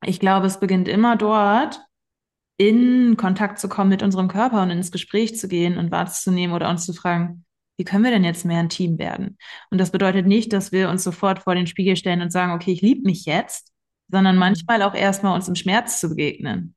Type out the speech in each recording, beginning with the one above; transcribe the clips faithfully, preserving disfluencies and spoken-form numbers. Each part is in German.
Ich glaube, es beginnt immer dort, in Kontakt zu kommen mit unserem Körper und ins Gespräch zu gehen und wahrzunehmen oder uns zu fragen, wie können wir denn jetzt mehr ein Team werden? Und das bedeutet nicht, dass wir uns sofort vor den Spiegel stellen und sagen, okay, ich liebe mich jetzt, sondern Mhm. manchmal auch erstmal uns im Schmerz zu begegnen.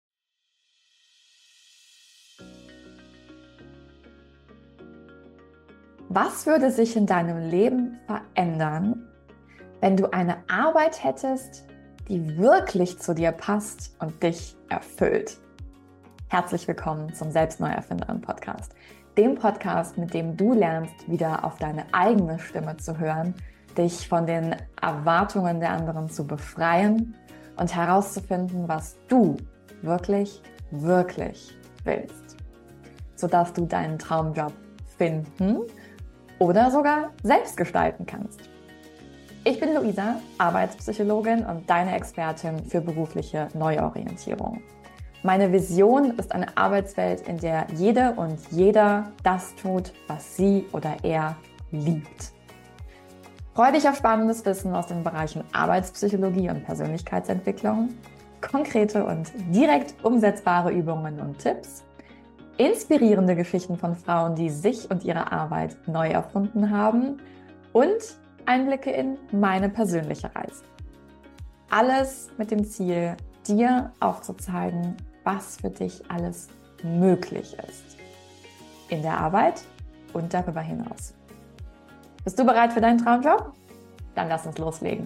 Was würde sich in deinem Leben verändern, wenn du eine Arbeit hättest, die wirklich zu dir passt und dich erfüllt? Herzlich willkommen zum Selbstneuerfinderin-Podcast, dem Podcast, mit dem du lernst, wieder auf deine eigene Stimme zu hören, dich von den Erwartungen der anderen zu befreien und herauszufinden, was du wirklich, wirklich willst, sodass du deinen Traumjob finden oder sogar selbst gestalten kannst. Ich bin Luisa, Arbeitspsychologin und deine Expertin für berufliche Neuorientierung. Meine Vision ist eine Arbeitswelt, in der jede und jeder das tut, was sie oder er liebt. Freue dich auf spannendes Wissen aus den Bereichen Arbeitspsychologie und Persönlichkeitsentwicklung, konkrete und direkt umsetzbare Übungen und Tipps, inspirierende Geschichten von Frauen, die sich und ihre Arbeit neu erfunden haben und Einblicke in meine persönliche Reise. Alles mit dem Ziel, dir aufzuzeigen, was für dich alles möglich ist. In der Arbeit und darüber hinaus. Bist du bereit für deinen Traumjob? Dann lass uns loslegen.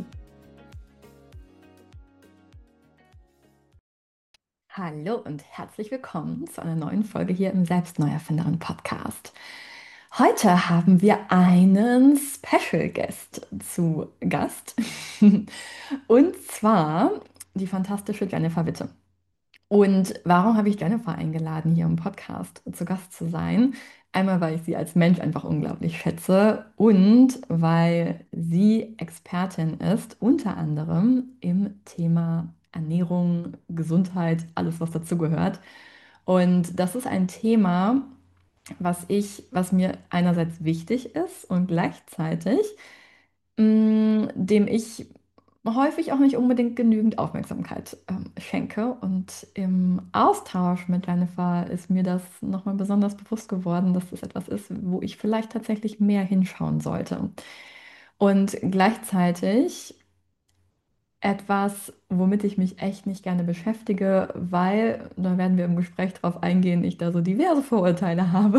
Hallo und herzlich willkommen zu einer neuen Folge hier im Selbstneuerfinderin Podcast. Heute haben wir einen Special Guest zu Gast und zwar die fantastische Jennifer Witte. Und warum habe ich Jennifer eingeladen, hier im Podcast zu Gast zu sein? Einmal, weil ich sie als Mensch einfach unglaublich schätze und weil sie Expertin ist, unter anderem im Thema Ernährung, Gesundheit, alles, was dazugehört. Und das ist ein Thema, was ich, was mir einerseits wichtig ist und gleichzeitig mh, dem ich häufig auch nicht unbedingt genügend Aufmerksamkeit ähm, schenke. Und im Austausch mit Jennifer ist mir das nochmal besonders bewusst geworden, dass das etwas ist, wo ich vielleicht tatsächlich mehr hinschauen sollte. Und gleichzeitig etwas, womit ich mich echt nicht gerne beschäftige, weil, da werden wir im Gespräch drauf eingehen, ich da so diverse Vorurteile habe.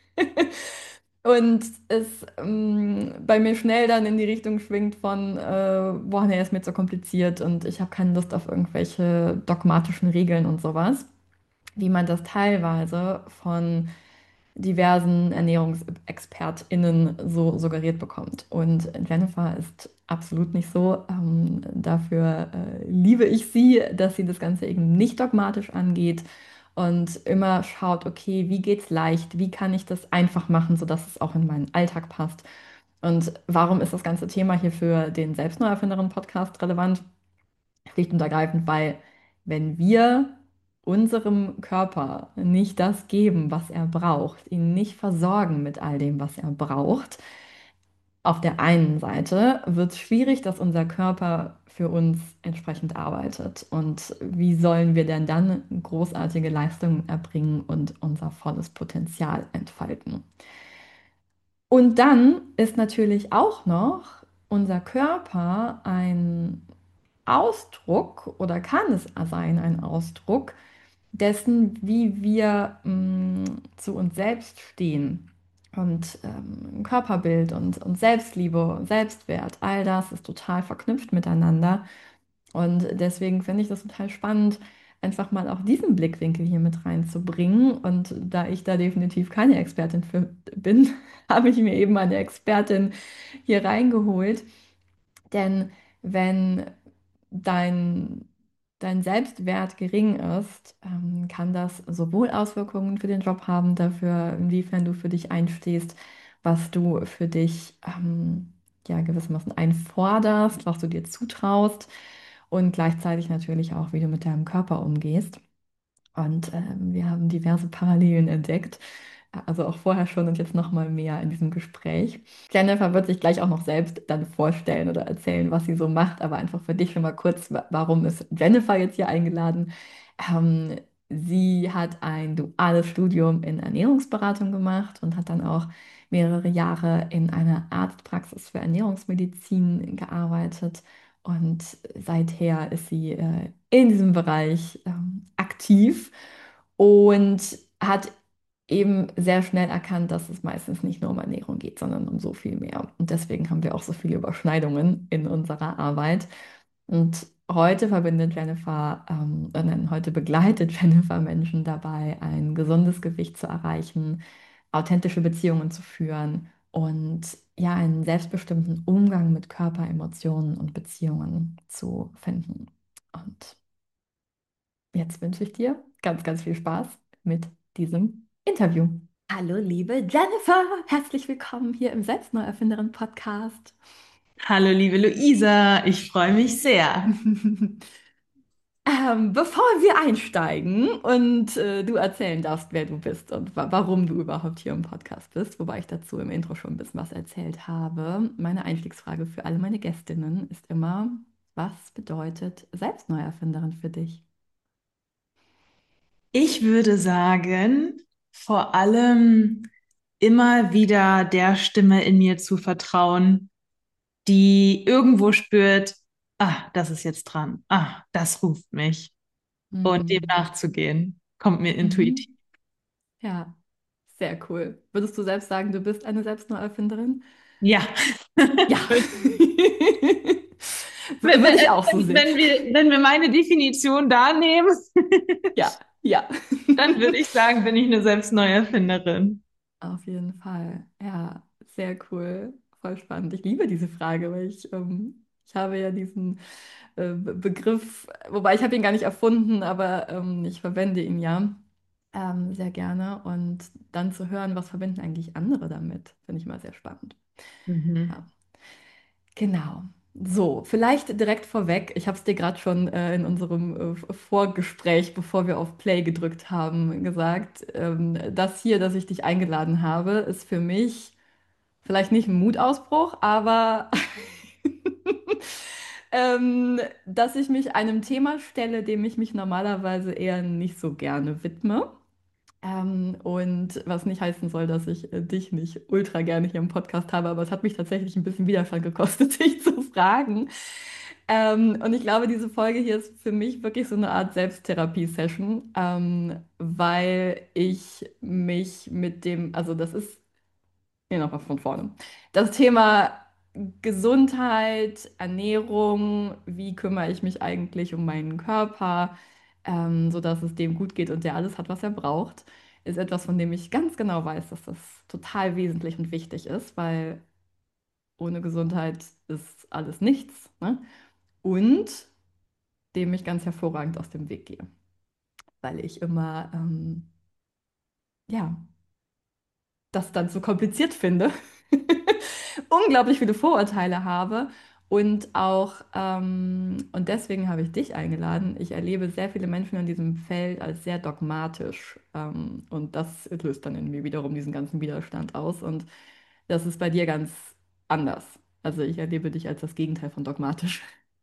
Und es ähm, bei mir schnell dann in die Richtung schwingt von, äh, boah, nee, ist mir zu kompliziert und ich habe keine Lust auf irgendwelche dogmatischen Regeln und sowas, wie man das teilweise von diversen ErnährungsexpertInnen so suggeriert bekommt. Und Jennifer ist absolut nicht so. Ähm, dafür äh, liebe ich sie, dass sie das Ganze eben nicht dogmatisch angeht und immer schaut, okay, wie geht's leicht? Wie kann ich das einfach machen, sodass es auch in meinen Alltag passt? Und warum ist das ganze Thema hier für den Selbstneuerfinderin-Podcast relevant? Schlicht und ergreifend, weil wenn wir unserem Körper nicht das geben, was er braucht, ihn nicht versorgen mit all dem, was er braucht, auf der einen Seite wird es schwierig, dass unser Körper für uns entsprechend arbeitet. Und wie sollen wir denn dann großartige Leistungen erbringen und unser volles Potenzial entfalten? Und dann ist natürlich auch noch unser Körper ein Ausdruck oder kann es sein, ein Ausdruck dessen, wie wir mh, zu uns selbst stehen. Und ähm, Körperbild und, und Selbstliebe, Selbstwert, all das ist total verknüpft miteinander. Und deswegen finde ich das total spannend, einfach mal auch diesen Blickwinkel hier mit reinzubringen. Und da ich da definitiv keine Expertin für bin, habe ich mir eben eine Expertin hier reingeholt. Denn wenn dein, dein Selbstwert gering ist, ähm, kann das sowohl Auswirkungen für den Job haben, dafür, inwiefern du für dich einstehst, was du für dich ähm, ja, gewissermaßen einforderst, was du dir zutraust und gleichzeitig natürlich auch, wie du mit deinem Körper umgehst. Und ähm, wir haben diverse Parallelen entdeckt. Also auch vorher schon und jetzt noch mal mehr in diesem Gespräch. Jennifer wird sich gleich auch noch selbst dann vorstellen oder erzählen, was sie so macht, aber einfach für dich schon mal kurz, wa- warum ist Jennifer jetzt hier eingeladen? Ähm, Sie hat ein duales Studium in Ernährungsberatung gemacht und hat dann auch mehrere Jahre in einer Arztpraxis für Ernährungsmedizin gearbeitet. Und seither ist sie äh, in diesem Bereich ähm, aktiv und hat eben sehr schnell erkannt, dass es meistens nicht nur um Ernährung geht, sondern um so viel mehr. Und deswegen haben wir auch so viele Überschneidungen in unserer Arbeit. Und heute verbindet Jennifer, ähm, äh, nein, heute begleitet Jennifer Menschen dabei, ein gesundes Gewicht zu erreichen, authentische Beziehungen zu führen und ja, einen selbstbestimmten Umgang mit Körper, Emotionen und Beziehungen zu finden. Und jetzt wünsche ich dir ganz, ganz viel Spaß mit diesem Interview. Hallo, liebe Jennifer, herzlich willkommen hier im Selbstneuerfinderin-Podcast. Hallo, liebe Luisa, ich freue mich sehr. Ähm, bevor wir einsteigen und äh, du erzählen darfst, wer du bist und wa warum du überhaupt hier im Podcast bist, wobei ich dazu im Intro schon ein bisschen was erzählt habe, meine Einstiegsfrage für alle meine Gästinnen ist immer, was bedeutet Selbstneuerfinderin für dich? Ich würde sagen, vor allem immer wieder der Stimme in mir zu vertrauen, die irgendwo spürt, ah, das ist jetzt dran, ah, das ruft mich. Und dem Hm. nachzugehen, kommt mir intuitiv. Mhm. Ja, sehr cool. Würdest du selbst sagen, du bist eine Selbstneuerfinderin? Ja. Ja. Wenn, Würde ich auch so wenn, sehen. wenn wir, wenn wir meine Definition da nehmen, Ja, ja. dann würde ich sagen, bin ich eine Selbstneuerfinderin. Auf jeden Fall. Ja, sehr cool. Voll spannend. Ich liebe diese Frage, weil ich, ähm, ich habe ja diesen äh, Be- Begriff, wobei ich habe ihn gar nicht erfunden, aber ähm, ich verwende ihn ja ähm, sehr gerne. Und dann zu hören, was verbinden eigentlich andere damit, finde ich mal sehr spannend. Mhm. Ja. Genau. So, vielleicht direkt vorweg. Ich habe es dir gerade schon äh, in unserem äh, Vorgespräch, bevor wir auf Play gedrückt haben, gesagt. Ähm, das hier, dass ich dich eingeladen habe, ist für mich vielleicht nicht ein Mutausbruch, aber ähm, dass ich mich einem Thema stelle, dem ich mich normalerweise eher nicht so gerne widme. Ähm, und was nicht heißen soll, dass ich äh, dich nicht ultra gerne hier im Podcast habe, aber es hat mich tatsächlich ein bisschen Widerstand gekostet, dich zu fragen. Ähm, und ich glaube, diese Folge hier ist für mich wirklich so eine Art Selbsttherapie-Session, ähm, weil ich mich mit dem, also das ist hier nochmal von vorne. Das Thema Gesundheit, Ernährung, wie kümmere ich mich eigentlich um meinen Körper, ähm, sodass es dem gut geht und der alles hat, was er braucht, ist etwas, von dem ich ganz genau weiß, dass das total wesentlich und wichtig ist, weil ohne Gesundheit ist alles nichts, ne? Und dem ich ganz hervorragend aus dem Weg gehe, weil ich immer, ähm, ja, das dann so kompliziert finde, unglaublich viele Vorurteile habe und auch, ähm, und deswegen habe ich dich eingeladen. Ich erlebe sehr viele Menschen in diesem Feld als sehr dogmatisch, ähm, und das löst dann in mir wiederum diesen ganzen Widerstand aus und das ist bei dir ganz anders. Also ich erlebe dich als das Gegenteil von dogmatisch.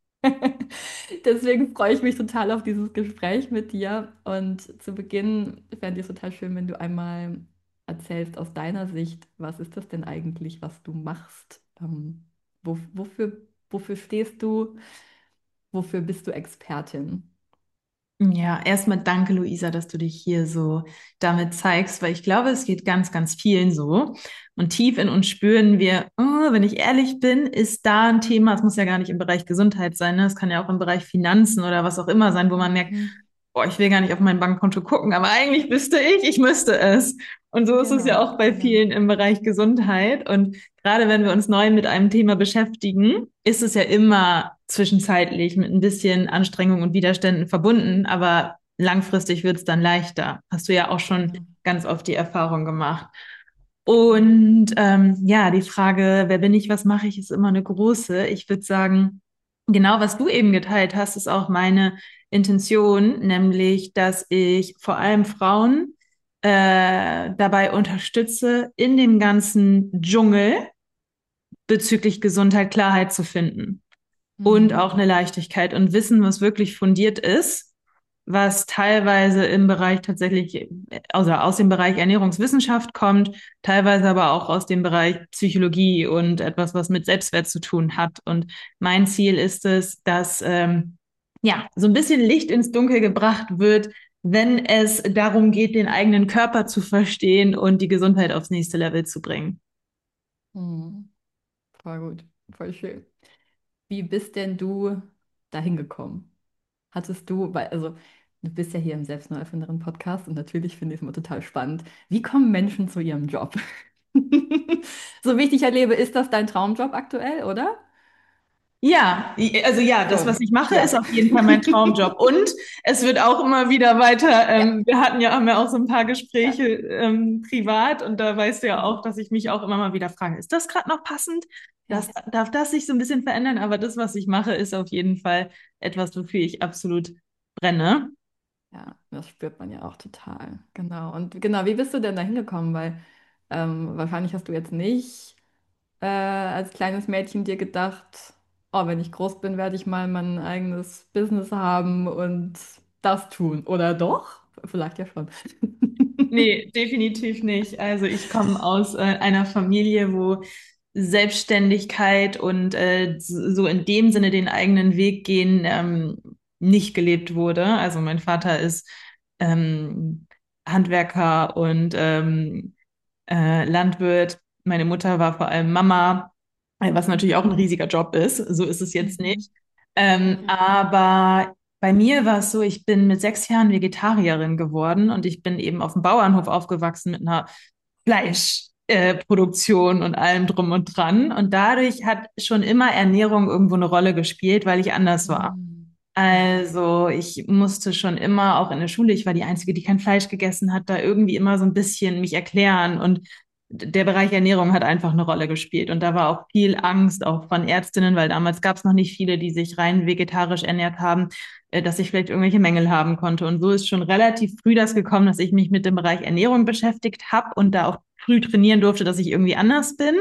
Deswegen freue ich mich total auf dieses Gespräch mit dir. Und zu Beginn fände ich es total schön, wenn du einmal erzählst aus deiner Sicht, was ist das denn eigentlich, was du machst? Ähm, wo, wofür, wofür stehst du? Wofür bist du Expertin? Ja, erstmal danke, Luisa, dass du dich hier so damit zeigst, weil ich glaube, es geht ganz, ganz vielen so. Und tief in uns spüren wir, oh, wenn ich ehrlich bin, ist da ein Thema, es muss ja gar nicht im Bereich Gesundheit sein, ne? Es kann ja auch im Bereich Finanzen oder was auch immer sein, wo man merkt, Mhm. boah, ich will gar nicht auf mein Bankkonto gucken, aber eigentlich wüsste ich, ich müsste es. Und so ist es ja Genau, auch bei genau. vielen im Bereich Gesundheit. Und gerade wenn wir uns neu mit einem Thema beschäftigen, ist es ja immer zwischenzeitlich mit ein bisschen Anstrengung und Widerständen verbunden, aber langfristig wird es dann leichter. Hast du ja auch schon Genau, ganz oft die Erfahrung gemacht. genau. Und ähm, ja, die Frage, wer bin ich, was mache ich, ist immer eine große. Ich würde sagen, genau was du eben geteilt hast, ist auch meine Intention, nämlich, dass ich vor allem Frauen äh, dabei unterstütze, in dem ganzen Dschungel bezüglich Gesundheit Klarheit zu finden und Mhm. auch eine Leichtigkeit und Wissen, was wirklich fundiert ist, was teilweise im Bereich tatsächlich, also aus dem Bereich Ernährungswissenschaft kommt, teilweise aber auch aus dem Bereich Psychologie und etwas, was mit Selbstwert zu tun hat. Und mein Ziel ist es, dass ähm, ja so ein bisschen Licht ins Dunkel gebracht wird, wenn es darum geht, den eigenen Körper zu verstehen und die Gesundheit aufs nächste Level zu bringen. Mhm. Voll gut, voll schön. Wie bist denn du dahin gekommen? Hattest du, weil, also du bist ja hier im Selbstneuerfinderen Podcast und natürlich finde ich es immer total spannend. Wie kommen Menschen zu ihrem Job? So wie ich dich erlebe, ist das dein Traumjob aktuell, oder? Ja, also ja, das, was Schon. ich mache, ist Ja. auf jeden Fall mein Traumjob. Und es wird auch immer wieder weiter, Ja. ähm, wir hatten ja, haben ja auch so ein paar Ja. Gespräche ähm, privat und da weißt du ja Mhm. auch, dass ich mich auch immer mal wieder frage, ist das gerade noch passend? Ja. Das, darf das sich so ein bisschen verändern? Aber das, was ich mache, ist auf jeden Fall etwas, wofür ich absolut brenne. Ja, das spürt man ja auch total. Genau. Und genau, wie bist du denn da hingekommen? Weil ähm, wahrscheinlich hast du jetzt nicht äh, als kleines Mädchen dir gedacht, oh, wenn ich groß bin, werde ich mal mein eigenes Business haben und das tun. Oder doch? Vielleicht ja schon. Nee, definitiv nicht. Also ich komme aus äh, einer Familie, wo Selbstständigkeit und äh, so in dem Sinne den eigenen Weg gehen ähm, nicht gelebt wurde. Also mein Vater ist ähm, Handwerker und ähm, äh, Landwirt. Meine Mutter war vor allem Mama, äh, was natürlich auch ein riesiger Job ist. So ist es jetzt Mhm. nicht. Ähm, aber bei mir war es so, ich bin mit sechs Jahren Vegetarierin geworden und ich bin eben auf dem Bauernhof aufgewachsen mit einer Fleischproduktion äh, Produktion und allem drum und dran. Und dadurch hat schon immer Ernährung irgendwo eine Rolle gespielt, weil ich anders war. Mhm. Mhm. Also ich musste schon immer, auch in der Schule, ich war die Einzige, die kein Fleisch gegessen hat, da irgendwie immer so ein bisschen mich erklären. Und der Bereich Ernährung hat einfach eine Rolle gespielt. Und da war auch viel Angst, auch von Ärztinnen, weil damals gab es noch nicht viele, die sich rein vegetarisch ernährt haben, äh, dass ich vielleicht irgendwelche Mängel haben konnte. Und so ist schon relativ früh das gekommen, dass ich mich mit dem Bereich Ernährung beschäftigt habe und da auch früh trainieren durfte, dass ich irgendwie anders bin.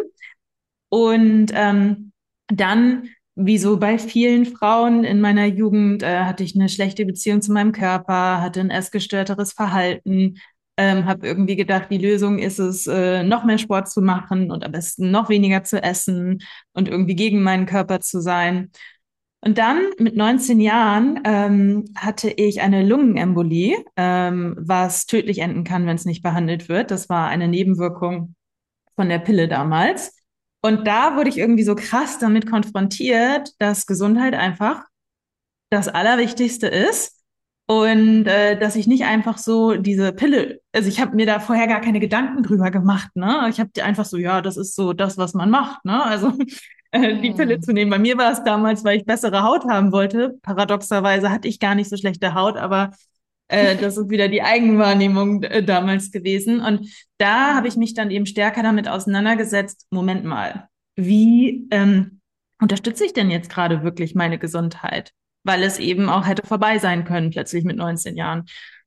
Und ähm, dann, wie so bei vielen Frauen in meiner Jugend, äh, hatte ich eine schlechte Beziehung zu meinem Körper, hatte ein essgestörteres Verhalten, ähm, habe irgendwie gedacht, die Lösung ist es, äh, noch mehr Sport zu machen und am besten noch weniger zu essen und irgendwie gegen meinen Körper zu sein. Und dann mit neunzehn Jahren ähm, hatte ich eine Lungenembolie, ähm, was tödlich enden kann, wenn es nicht behandelt wird. Das war eine Nebenwirkung von der Pille damals. Und da wurde ich irgendwie so krass damit konfrontiert, dass Gesundheit einfach das Allerwichtigste ist und äh, dass ich nicht einfach so diese Pille, also ich habe mir da vorher gar keine Gedanken drüber gemacht, ne? Ich habe einfach so, ja, das ist so das, was man macht, ne? Also äh, die Pille zu Mhm. nehmen. Bei mir war es damals, weil ich bessere Haut haben wollte. Paradoxerweise hatte ich gar nicht so schlechte Haut, aber äh, das ist wieder die Eigenwahrnehmung äh, damals gewesen. Und da habe ich Mhm. mich dann eben stärker damit auseinandergesetzt. Moment mal, wie ähm, unterstütze ich denn jetzt gerade wirklich meine Gesundheit? Weil es eben auch hätte vorbei sein können, plötzlich mit neunzehn Jahren.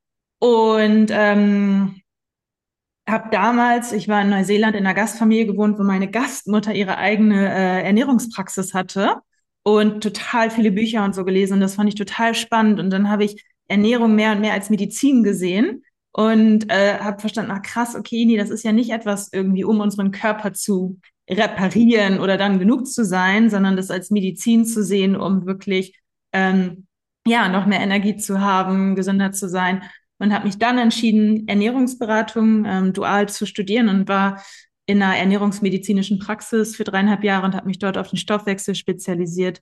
Und ähm, habe damals, ich war in Neuseeland in einer Gastfamilie gewohnt, wo meine Gastmutter ihre eigene äh, Ernährungspraxis hatte und total viele Bücher und so gelesen. Und das fand ich total spannend. Und dann habe ich Ernährung mehr und mehr als Medizin gesehen und äh, habe verstanden, ach krass, okay, nee, das ist ja nicht etwas irgendwie, um unseren Körper zu reparieren oder dann genug zu sein, sondern das als Medizin zu sehen, um wirklich ähm, ja noch mehr Energie zu haben, gesünder zu sein und habe mich dann entschieden, Ernährungsberatung ähm, dual zu studieren und war in einer ernährungsmedizinischen Praxis für dreieinhalb Jahre und habe mich dort auf den Stoffwechsel spezialisiert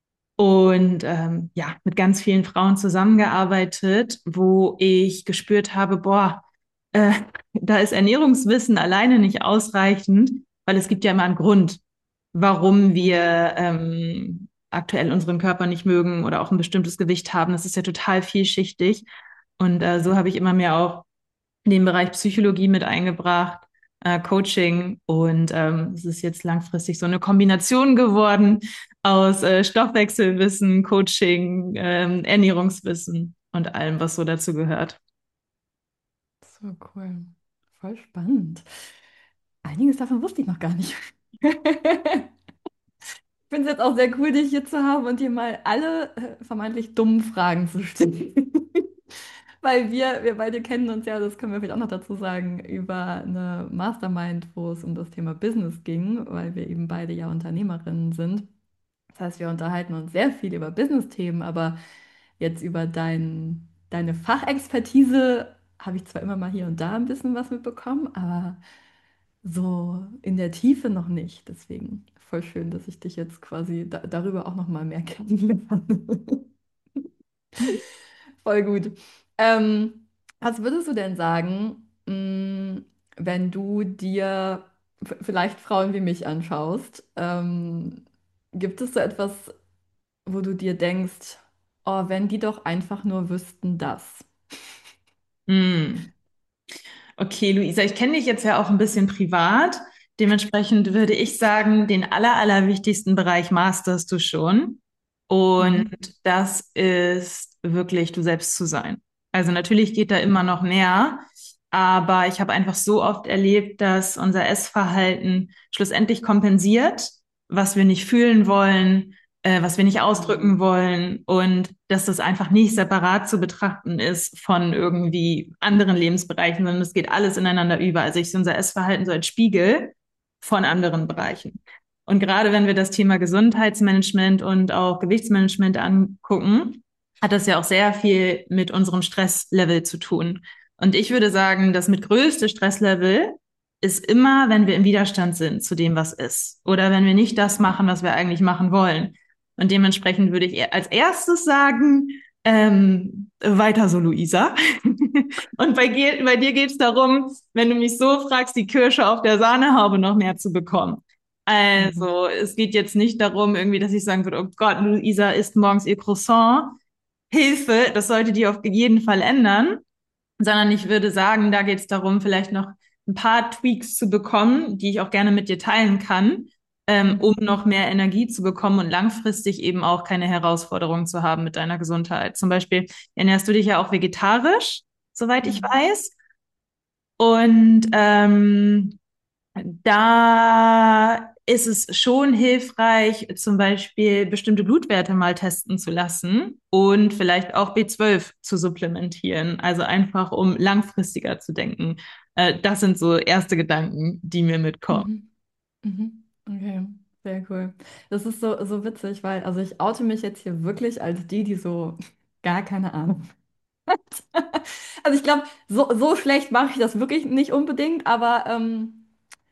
und ähm, ja, mit ganz vielen Frauen zusammengearbeitet, wo ich gespürt habe, boah, äh, da ist Ernährungswissen alleine nicht ausreichend, weil es gibt ja immer einen Grund, warum wir ähm, aktuell unseren Körper nicht mögen oder auch ein bestimmtes Gewicht haben. Das ist ja total vielschichtig. Und äh, so habe ich immer mehr auch den Bereich Psychologie mit eingebracht, äh, Coaching. Und ähm, es ist jetzt langfristig so eine Kombination geworden aus äh, Stoffwechselwissen, Coaching, ähm, Ernährungswissen und allem, was so dazu gehört. So cool. Voll spannend. Einiges davon wusste ich noch gar nicht. Ich finde es jetzt auch sehr cool, dich hier zu haben und dir mal alle äh, vermeintlich dummen Fragen zu stellen. Weil wir, wir beide kennen uns ja, das können wir vielleicht auch noch dazu sagen, über eine Mastermind, wo es um das Thema Business ging, weil wir eben beide ja Unternehmerinnen sind. Das heißt, wir unterhalten uns sehr viel über Business-Themen, aber jetzt über dein, deine Fachexpertise habe ich zwar immer mal hier und da ein bisschen was mitbekommen, aber so in der Tiefe noch nicht. Deswegen voll schön, dass ich dich jetzt quasi da, darüber auch noch mal mehr kennenlerne. Voll gut. Ähm, was würdest du denn sagen, mh, wenn du dir v- vielleicht Frauen wie mich anschaust? Ähm, gibt es so etwas, wo du dir denkst, oh, wenn die doch einfach nur wüssten das? Hm. Okay, Luisa, ich kenne dich jetzt ja auch ein bisschen privat. Dementsprechend würde ich sagen, den aller, allerwichtigsten Bereich masterst du schon. Und Mhm. das ist wirklich du selbst zu sein. Also natürlich geht da immer noch mehr, aber ich habe einfach so oft erlebt, dass unser Essverhalten schlussendlich kompensiert, was wir nicht fühlen wollen, äh, was wir nicht ausdrücken wollen und dass das einfach nicht separat zu betrachten ist von irgendwie anderen Lebensbereichen, sondern es geht alles ineinander über. Also ich sehe unser Essverhalten so als Spiegel von anderen Bereichen. Und gerade wenn wir das Thema Gesundheitsmanagement und auch Gewichtsmanagement angucken, hat das ja auch sehr viel mit unserem Stresslevel zu tun. Und ich würde sagen, das mit größte Stresslevel ist immer, wenn wir im Widerstand sind zu dem, was ist. Oder wenn wir nicht das machen, was wir eigentlich machen wollen. Und dementsprechend würde ich als erstes sagen, ähm, weiter so, Luisa. Und bei, bei dir geht es darum, wenn du mich so fragst, die Kirsche auf der Sahnehaube noch mehr zu bekommen. Mhm. Also, es geht jetzt nicht darum, irgendwie, dass ich sagen würde, oh Gott, Luisa isst morgens ihr Croissant. Hilfe, das sollte die auf jeden Fall ändern, sondern ich würde sagen, da geht es darum, vielleicht noch ein paar Tweaks zu bekommen, die ich auch gerne mit dir teilen kann, ähm, um Mhm. noch mehr Energie zu bekommen und langfristig eben auch keine Herausforderungen zu haben mit deiner Gesundheit. Zum Beispiel ernährst du dich ja auch vegetarisch, soweit ich Mhm. weiß. Und ähm, da ist es schon hilfreich, zum Beispiel bestimmte Blutwerte mal testen zu lassen und vielleicht auch B zwölf zu supplementieren. Also einfach, um langfristiger zu denken. Äh, das sind so erste Gedanken, die mir mitkommen. Mhm. Mhm. Okay, sehr cool. Das ist so, so witzig, weil, also ich oute mich jetzt hier wirklich als die, die so gar keine Ahnung. Also ich glaube, so, so schlecht mache ich das wirklich nicht unbedingt, aber ähm,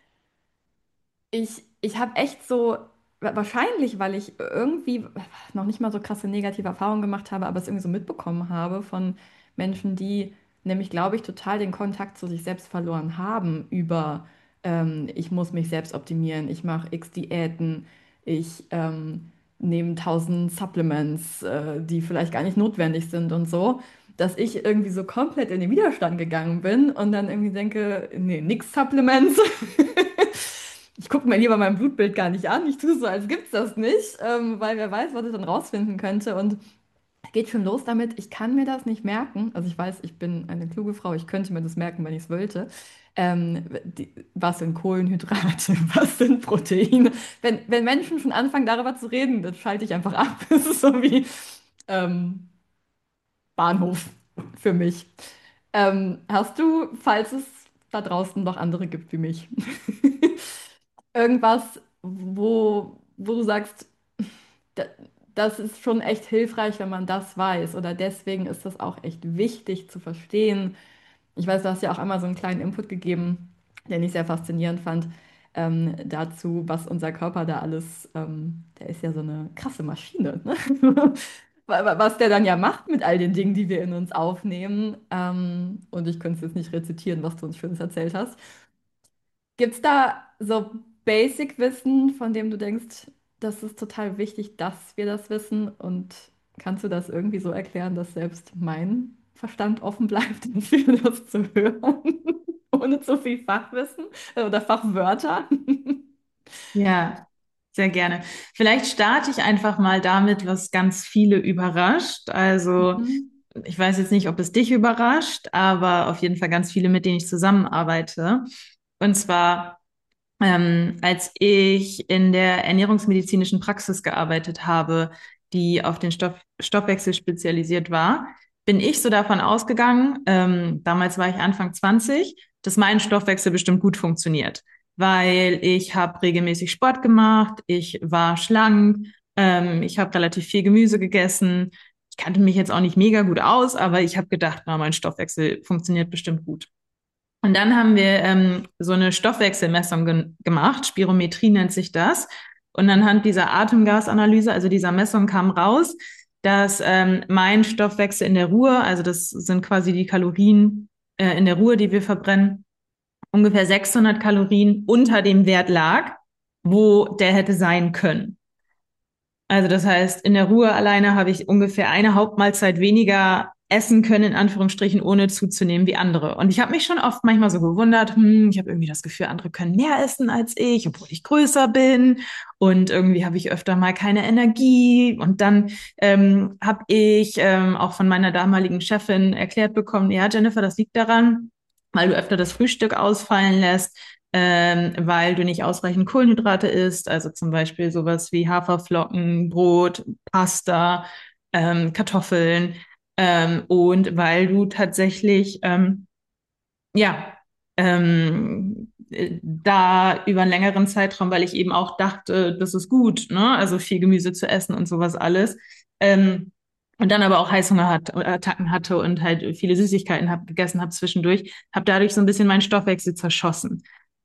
Ich, ich habe echt so, wahrscheinlich, weil ich irgendwie noch nicht mal so krasse negative Erfahrungen gemacht habe, aber es irgendwie so mitbekommen habe von Menschen, die nämlich, glaube ich, total den Kontakt zu sich selbst verloren haben über, ähm, ich muss mich selbst optimieren, ich mache X Diäten, ich ähm, nehme tausend Supplements, äh, die vielleicht gar nicht notwendig sind und so, dass ich irgendwie so komplett in den Widerstand gegangen bin und dann irgendwie denke, nee, nix Supplements. Ich gucke mir lieber mein Blutbild gar nicht an. Ich tue so, als gibt's das nicht, ähm, weil wer weiß, was ich dann rausfinden könnte. Und es geht schon los damit, ich kann mir das nicht merken. Also ich weiß, ich bin eine kluge Frau, ich könnte mir das merken, wenn ich es wollte. Ähm, die, was sind Kohlenhydrate, was sind Proteine? Wenn, wenn Menschen schon anfangen, darüber zu reden, dann schalte ich einfach ab. Das ist so wie ähm, Bahnhof für mich. Ähm, hast du, falls es da draußen noch andere gibt wie mich, irgendwas, wo, wo du sagst, da, das ist schon echt hilfreich, wenn man das weiß. Oder deswegen ist das auch echt wichtig zu verstehen. Ich weiß, du hast ja auch einmal so einen kleinen Input gegeben, den ich sehr faszinierend fand, ähm, dazu, was unser Körper da alles, ähm, der ist ja so eine krasse Maschine, ne? Wa- wa- Was der dann ja macht mit all den Dingen, die wir in uns aufnehmen. Ähm, und ich könnte es jetzt nicht rezitieren, was du uns Schönes erzählt hast. Gibt es da so Basic-Wissen, von dem du denkst, das ist total wichtig, dass wir das wissen? Und kannst du das irgendwie so erklären, dass selbst mein Verstand offen bleibt, für das zu hören, ohne zu viel Fachwissen äh, oder Fachwörter? Ja, sehr gerne. Vielleicht starte ich einfach mal damit, was ganz viele überrascht. Also Mhm. ich weiß jetzt nicht, ob es dich überrascht, aber auf jeden Fall ganz viele, mit denen ich zusammenarbeite. Und zwar, ähm, als ich in der ernährungsmedizinischen Praxis gearbeitet habe, die auf den Stoff Stoffwechsel spezialisiert war, bin ich so davon ausgegangen, ähm, damals war ich Anfang zwanzig, dass mein Stoffwechsel bestimmt gut funktioniert, weil ich habe regelmäßig Sport gemacht, ich war schlank, ähm, ich habe relativ viel Gemüse gegessen. Ich kannte mich jetzt auch nicht mega gut aus, aber ich habe gedacht, na, mein Stoffwechsel funktioniert bestimmt gut. Und dann haben wir ähm, so eine Stoffwechselmessung ge gemacht, Spirometrie nennt sich das. Und anhand dieser Atemgasanalyse, also dieser Messung, kam raus, dass ähm, mein Stoffwechsel in der Ruhe, also das sind quasi die Kalorien äh, in der Ruhe, die wir verbrennen, ungefähr sechshundert Kalorien unter dem Wert lag, wo der hätte sein können. Also das heißt, in der Ruhe alleine habe ich ungefähr eine Hauptmahlzeit weniger essen können, in Anführungsstrichen, ohne zuzunehmen wie andere. Und ich habe mich schon oft manchmal so gewundert, hm, ich habe irgendwie das Gefühl, andere können mehr essen als ich, obwohl ich größer bin. Und irgendwie habe ich öfter mal keine Energie. Und dann ähm, habe ich ähm, auch von meiner damaligen Chefin erklärt bekommen, ja, Jennifer, das liegt daran, weil du öfter das Frühstück ausfallen lässt, ähm, weil du nicht ausreichend Kohlenhydrate isst, also zum Beispiel sowas wie Haferflocken, Brot, Pasta, ähm, Kartoffeln, ähm, und weil du tatsächlich, ähm, ja, ähm, äh, da über einen längeren Zeitraum, weil ich eben auch dachte, das ist gut, ne? Also viel Gemüse zu essen und sowas alles. Ähm, und dann aber auch Heißhunger hat, Attacken hatte und halt viele Süßigkeiten hab, gegessen habe zwischendurch, habe dadurch so ein bisschen meinen Stoffwechsel zerschossen.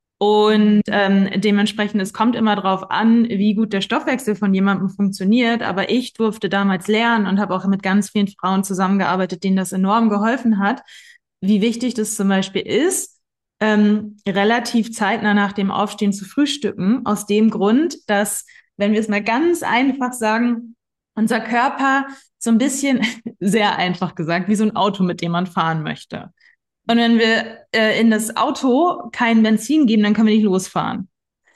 Und ähm, dementsprechend, es kommt immer darauf an, wie gut der Stoffwechsel von jemandem funktioniert. Aber ich durfte damals lernen und habe auch mit ganz vielen Frauen zusammengearbeitet, denen das enorm geholfen hat, wie wichtig das zum Beispiel ist, ähm, relativ zeitnah nach dem Aufstehen zu frühstücken. Aus dem Grund, dass, wenn wir es mal ganz einfach sagen, unser Körper so ein bisschen, sehr einfach gesagt, wie so ein Auto, mit dem man fahren möchte. Und wenn wir äh, in das Auto kein Benzin geben, dann können wir nicht losfahren.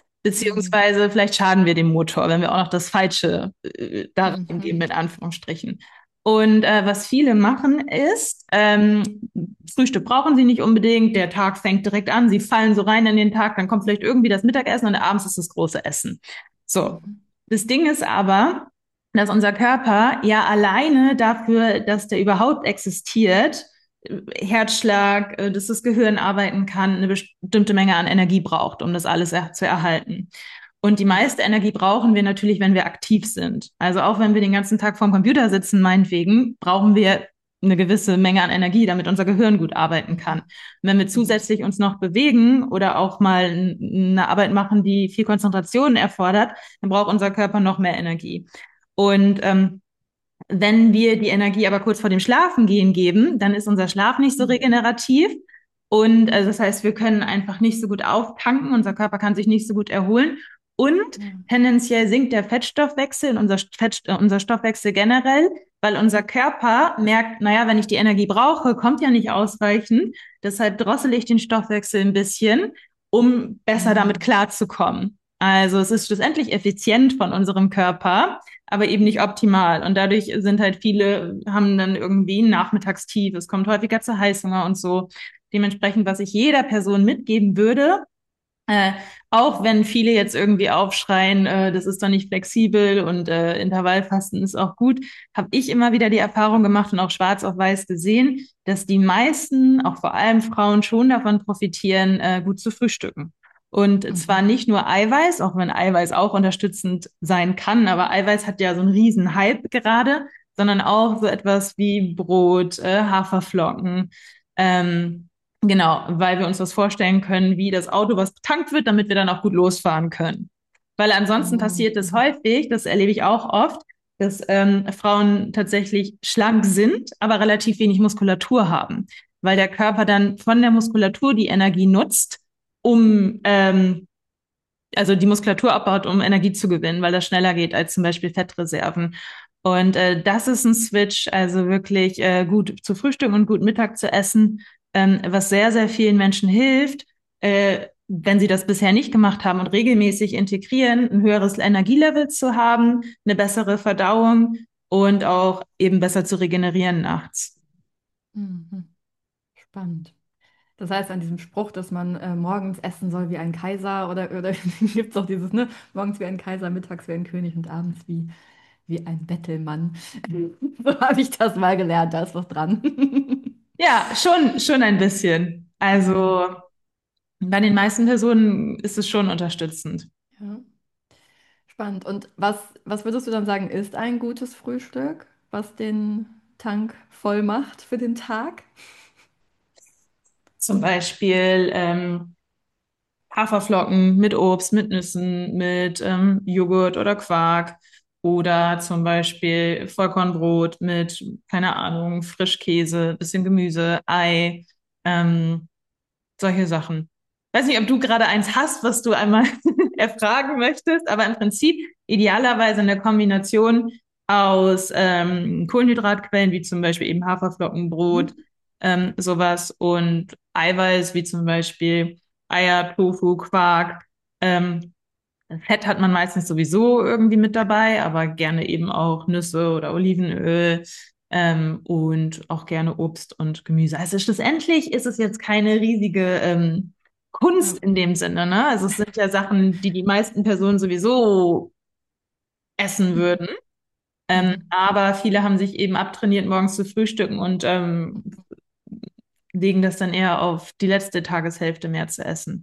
Mhm. Beziehungsweise vielleicht schaden wir dem Motor, wenn wir auch noch das Falsche äh, da reingeben, Mhm. mit Anführungsstrichen. Und äh, was viele machen ist, ähm, Frühstück brauchen sie nicht unbedingt, der Tag fängt direkt an, sie fallen so rein in den Tag, dann kommt vielleicht irgendwie das Mittagessen und abends ist das große Essen. So, Mhm. das Ding ist aber, dass unser Körper ja alleine dafür, dass der überhaupt existiert, Herzschlag, äh, dass das Gehirn arbeiten kann, eine bestimmte Menge an Energie braucht, um das alles er zu erhalten. Und die meiste Energie brauchen wir natürlich, wenn wir aktiv sind. Also auch wenn wir den ganzen Tag vorm Computer sitzen, meinetwegen, brauchen wir eine gewisse Menge an Energie, damit unser Gehirn gut arbeiten kann. Und wenn wir Mhm. zusätzlich uns noch bewegen oder auch mal eine Arbeit machen, die viel Konzentration erfordert, dann braucht unser Körper noch mehr Energie. Und ähm, wenn wir die Energie aber kurz vor dem Schlafengehen geben, dann ist unser Schlaf nicht so Mhm. regenerativ. Und also das heißt, wir können einfach nicht so gut auftanken, unser Körper kann sich nicht so gut erholen. Und Ja. tendenziell sinkt der Fettstoffwechsel, unser, Fett, äh, unser Stoffwechsel generell, weil unser Körper merkt, naja, wenn ich die Energie brauche, kommt ja nicht ausreichend. Deshalb drossel ich den Stoffwechsel ein bisschen, um besser damit Mhm. klarzukommen. Also es ist schlussendlich effizient von unserem Körper, aber eben nicht optimal. Und dadurch sind halt viele, haben dann irgendwie ein Nachmittagstief, es kommt häufiger zu Heißhunger und so. Dementsprechend, was ich jeder Person mitgeben würde, äh, auch wenn viele jetzt irgendwie aufschreien, äh, das ist doch nicht flexibel und äh, Intervallfasten ist auch gut, habe ich immer wieder die Erfahrung gemacht und auch schwarz auf weiß gesehen, dass die meisten, auch vor allem Frauen, schon davon profitieren, äh, gut zu frühstücken. Und zwar Mhm. nicht nur Eiweiß, auch wenn Eiweiß auch unterstützend sein kann, aber Eiweiß hat ja so einen riesen Hype gerade, sondern auch so etwas wie Brot, äh, Haferflocken, ähm, genau, weil wir uns das vorstellen können, wie das Auto, was betankt wird, damit wir dann auch gut losfahren können. Weil ansonsten Mhm. passiert es häufig, das erlebe ich auch oft, dass ähm, Frauen tatsächlich schlank sind, aber relativ wenig Muskulatur haben, weil der Körper dann von der Muskulatur die Energie nutzt, um ähm, also die Muskulatur abbaut, um Energie zu gewinnen, weil das schneller geht als zum Beispiel Fettreserven. Und äh, das ist ein Switch, also wirklich äh, gut zu frühstücken und gut Mittag zu essen, ähm, was sehr, sehr vielen Menschen hilft, äh, wenn sie das bisher nicht gemacht haben und regelmäßig integrieren, ein höheres Energielevel zu haben, eine bessere Verdauung und auch eben besser zu regenerieren nachts. Mhm. Spannend. Das heißt, an diesem Spruch, dass man äh, morgens essen soll wie ein Kaiser oder, oder gibt es auch dieses, ne? Morgens wie ein Kaiser, mittags wie ein König und abends wie, wie ein Bettelmann. So habe ich das mal gelernt, da ist was dran. Ja, schon, schon ein bisschen. Mhm. Also bei den meisten Personen ist es schon unterstützend. Ja, spannend. Und was, was würdest du dann sagen, ist ein gutes Frühstück, was den Tank voll macht für den Tag? Zum Beispiel ähm, Haferflocken mit Obst, mit Nüssen, mit ähm, Joghurt oder Quark oder zum Beispiel Vollkornbrot mit, keine Ahnung, Frischkäse, bisschen Gemüse, Ei, ähm, solche Sachen. Weiß nicht, ob du gerade eins hast, was du einmal erfragen möchtest, aber im Prinzip idealerweise eine Kombination aus ähm, Kohlenhydratquellen, wie zum Beispiel eben Haferflockenbrot, Mhm. ähm, sowas und Eiweiß, wie zum Beispiel Eier, Tofu, Quark. Ähm, Fett hat man meistens sowieso irgendwie mit dabei, aber gerne eben auch Nüsse oder Olivenöl ähm, und auch gerne Obst und Gemüse. Also schlussendlich ist es jetzt keine riesige ähm, Kunst Ja. in dem Sinne, ne? Also es sind ja Sachen, die die meisten Personen sowieso essen würden. Ähm, Mhm. aber viele haben sich eben abtrainiert, morgens zu frühstücken und ähm, legen das dann eher auf die letzte Tageshälfte mehr zu essen.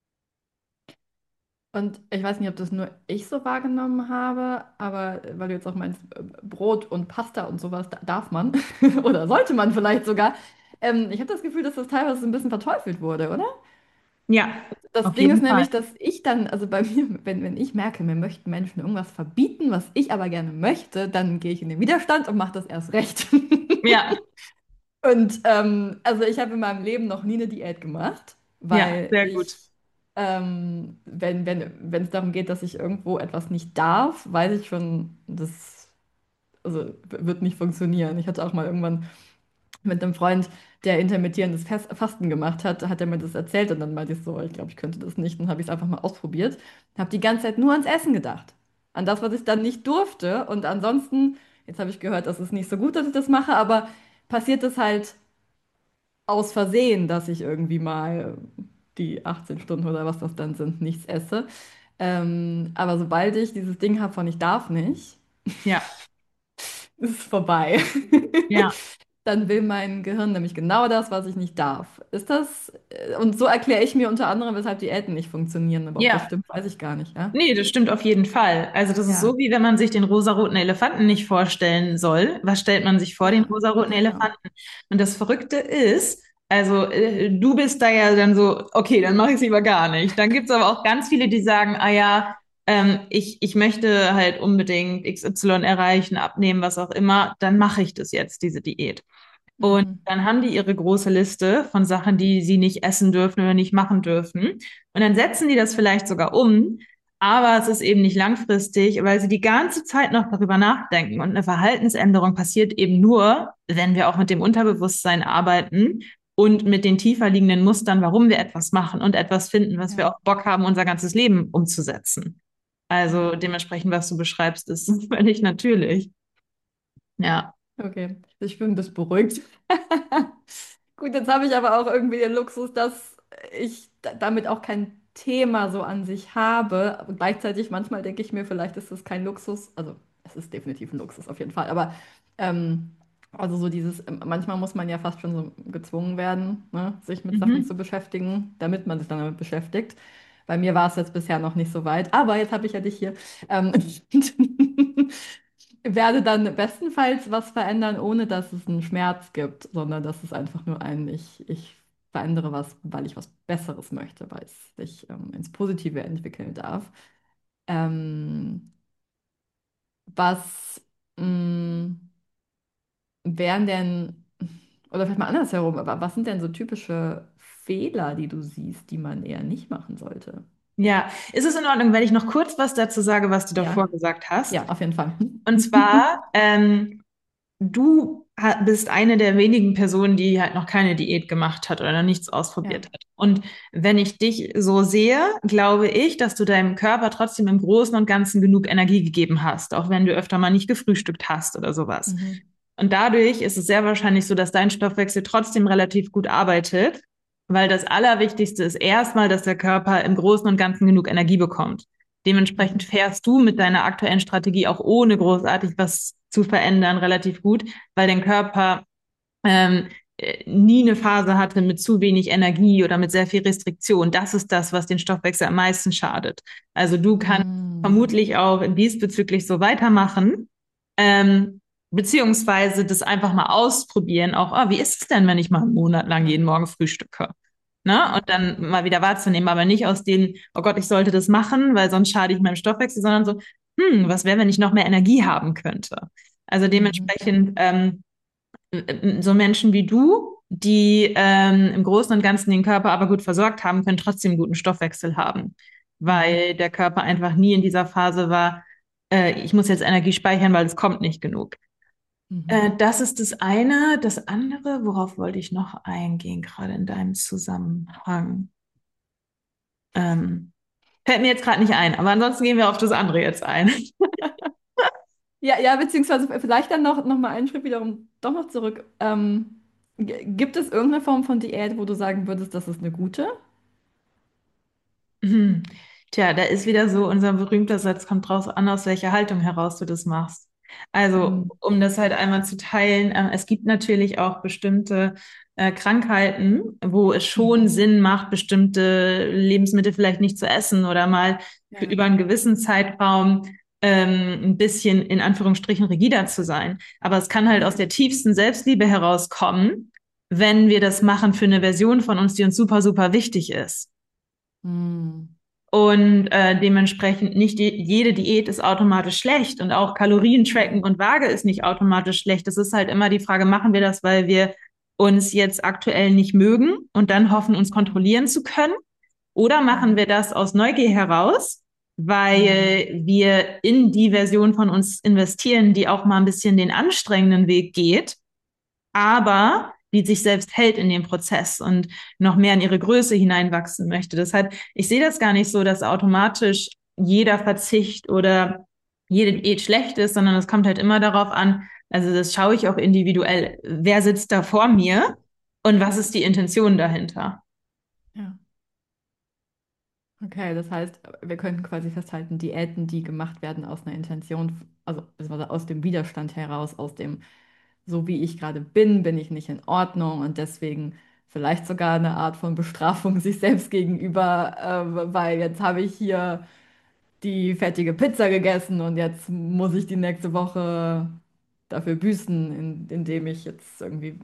Und ich weiß nicht, ob das nur ich so wahrgenommen habe, aber äh, weil du jetzt auch meinst, äh, Brot und Pasta und sowas, da darf man oder sollte man vielleicht sogar. Ähm, ich habe das Gefühl, dass das teilweise so ein bisschen verteufelt wurde, oder? Ja, Das auf Ding ist jeden Fall. nämlich, dass ich dann, also bei mir, wenn, wenn ich merke, mir möchten Menschen irgendwas verbieten, was ich aber gerne möchte, dann gehe ich in den Widerstand und mache das erst recht. Ja, Und ähm, also ich habe in meinem Leben noch nie eine Diät gemacht, ja, weil sehr gut. ich, ähm, wenn, wenn, wenn es darum geht, dass ich irgendwo etwas nicht darf, weiß ich schon, das also, wird nicht funktionieren. Ich hatte auch mal irgendwann mit einem Freund, der intermittierendes Fas- Fasten gemacht hat, hat er mir das erzählt und dann meinte ich so, ich glaube, ich könnte das nicht und habe ich es einfach mal ausprobiert. Habe die ganze Zeit nur ans Essen gedacht. An das, was ich dann nicht durfte. Und ansonsten, jetzt habe ich gehört, das ist nicht so gut, dass ich das mache, aber passiert es halt aus Versehen, dass ich irgendwie mal die achtzehn Stunden oder was das dann sind, nichts esse. Ähm, aber sobald ich dieses Ding habe von ich darf nicht, Ja, ist es vorbei. ja, Dann will mein Gehirn nämlich genau das, was ich nicht darf. Ist das, äh, und so erkläre ich mir unter anderem, weshalb Diäten nicht funktionieren, aber ob das ja. stimmt, weiß ich gar nicht, ja? Nee, das stimmt auf jeden Fall. Also das ist Ja, so, wie wenn man sich den rosaroten Elefanten nicht vorstellen soll. Was stellt man sich vor, den ja, rosaroten genau. Elefanten? Und das Verrückte ist, also äh, du bist da ja dann so, okay, dann mache ich es lieber gar nicht. Dann gibt's aber auch ganz viele, die sagen, ah ja, ähm, ich, ich möchte halt unbedingt X Y erreichen, abnehmen, was auch immer. Dann mache ich das jetzt, diese Diät. Und Mhm. dann haben die ihre große Liste von Sachen, die sie nicht essen dürfen oder nicht machen dürfen. Und dann setzen die das vielleicht sogar um, aber es ist eben nicht langfristig, weil sie die ganze Zeit noch darüber nachdenken. Und eine Verhaltensänderung passiert eben nur, wenn wir auch mit dem Unterbewusstsein arbeiten und mit den tiefer liegenden Mustern, warum wir etwas machen und etwas finden, was wir Ja, auch Bock haben, unser ganzes Leben umzusetzen. ja. Also dementsprechend, was du beschreibst, ist völlig natürlich. Ja. Okay, ich bin bis beruhigt. Gut, jetzt habe ich aber auch irgendwie den Luxus, dass ich da- damit auch kein Thema so an sich habe. Aber gleichzeitig manchmal denke ich mir, vielleicht ist es kein Luxus. Also es ist definitiv ein Luxus auf jeden Fall. Aber ähm, also so dieses, ähm, manchmal muss man ja fast schon so gezwungen werden, ne, sich mit Sachen zu Mhm. beschäftigen, damit man sich dann damit beschäftigt. Bei mir war es jetzt bisher noch nicht so weit, aber jetzt habe ich ja dich hier. Ähm, werde dann bestenfalls was verändern, ohne dass es einen Schmerz gibt, sondern dass es einfach nur ein, ich, ich verändere was, weil ich was Besseres möchte, weil es sich ähm, ins Positive entwickeln darf. Ähm, was mh, wären denn, oder vielleicht mal andersherum, aber was sind denn so typische Fehler, die du siehst, die man eher nicht machen sollte? Ja, ist es in Ordnung, wenn ich noch kurz was dazu sage, was du Ja, davor gesagt hast? ja, auf jeden Fall. Und zwar, ähm, du ha- bist eine der wenigen Personen, die halt noch keine Diät gemacht hat oder noch nichts Ja. ausprobiert hat. Und wenn ich dich so sehe, glaube ich, dass du deinem Körper trotzdem im Großen und Ganzen genug Energie gegeben hast, auch wenn du öfter mal nicht gefrühstückt hast oder sowas. Mhm. Und dadurch ist es sehr wahrscheinlich so, dass dein Stoffwechsel trotzdem relativ gut arbeitet, weil das Allerwichtigste ist erstmal, dass der Körper im Großen und Ganzen genug Energie bekommt. Dementsprechend Mhm. fährst du mit deiner aktuellen Strategie auch ohne großartig was zu verändern relativ gut, weil dein Körper ähm, äh, nie eine Phase hatte mit zu wenig Energie oder mit sehr viel Restriktion. Das ist das, was den Stoffwechsel am meisten schadet. Also du kannst Mhm. vermutlich auch diesbezüglich so weitermachen, ähm, beziehungsweise das einfach mal ausprobieren. Auch, oh, wie ist es denn, wenn ich mal einen Monat lang jeden Morgen frühstücke? Ne? Ja. Und dann mal wieder wahrzunehmen, aber nicht aus den, oh Gott, ich sollte das machen, weil sonst schade ich meinem Stoffwechsel, sondern so, hm, was wäre, wenn ich noch mehr Energie haben könnte? Also Mhm. dementsprechend ähm, so Menschen wie du, die ähm, im Großen und Ganzen den Körper aber gut versorgt haben, können trotzdem guten Stoffwechsel haben, Mhm. weil der Körper einfach nie in dieser Phase war, äh, ich muss jetzt Energie speichern, weil es kommt nicht genug. Mhm. Äh, das ist das eine. Das andere, worauf wollte ich noch eingehen, gerade in deinem Zusammenhang? Ähm, fällt mir jetzt gerade nicht ein, aber ansonsten gehen wir auf das andere jetzt ein. Ja, ja, beziehungsweise vielleicht dann noch, noch mal einen Schritt wiederum doch noch zurück. Ähm, g- gibt es irgendeine Form von Diät, wo du sagen würdest, das ist eine gute? Mhm. Tja, da ist wieder so unser berühmter Satz, kommt draus an, aus welcher Haltung heraus du das machst. Also, Mhm. um das halt einmal zu teilen, äh, es gibt natürlich auch bestimmte äh, Krankheiten, wo es schon Mhm. Sinn macht, bestimmte Lebensmittel vielleicht nicht zu essen oder mal für Ja. über einen gewissen Zeitraum ähm, ein bisschen in Anführungsstrichen rigider zu sein. Aber es kann halt aus der tiefsten Selbstliebe herauskommen, wenn wir das machen für eine Version von uns, die uns super, super wichtig ist. Mhm. Und äh, dementsprechend nicht die, jede Diät ist automatisch schlecht und auch Kalorien tracken und Waage ist nicht automatisch schlecht. Es ist halt immer die Frage, machen wir das, weil wir uns jetzt aktuell nicht mögen und dann hoffen, uns Mhm. kontrollieren zu können? Oder machen Mhm. wir das aus Neugier heraus, Mhm. weil wir in die Version von uns investieren, die auch mal ein bisschen den anstrengenden Weg geht, aber die sich selbst hält in dem Prozess und noch mehr in ihre Größe hineinwachsen möchte. Deshalb, ich sehe das gar nicht so, dass automatisch jeder Verzicht oder jede Diät schlecht ist, sondern es kommt halt immer darauf an, also das schaue ich auch individuell, wer sitzt da vor mir und was ist die Intention dahinter. Ja. Okay, das heißt, wir könnten quasi festhalten, Diäten, die gemacht werden aus einer Intention, also beziehungsweise aus dem Widerstand heraus, aus dem, so wie ich gerade bin, bin ich nicht in Ordnung und deswegen vielleicht sogar eine Art von Bestrafung sich selbst gegenüber, äh, weil jetzt habe ich hier die fettige Pizza gegessen und jetzt muss ich die nächste Woche dafür büßen, in, indem ich jetzt irgendwie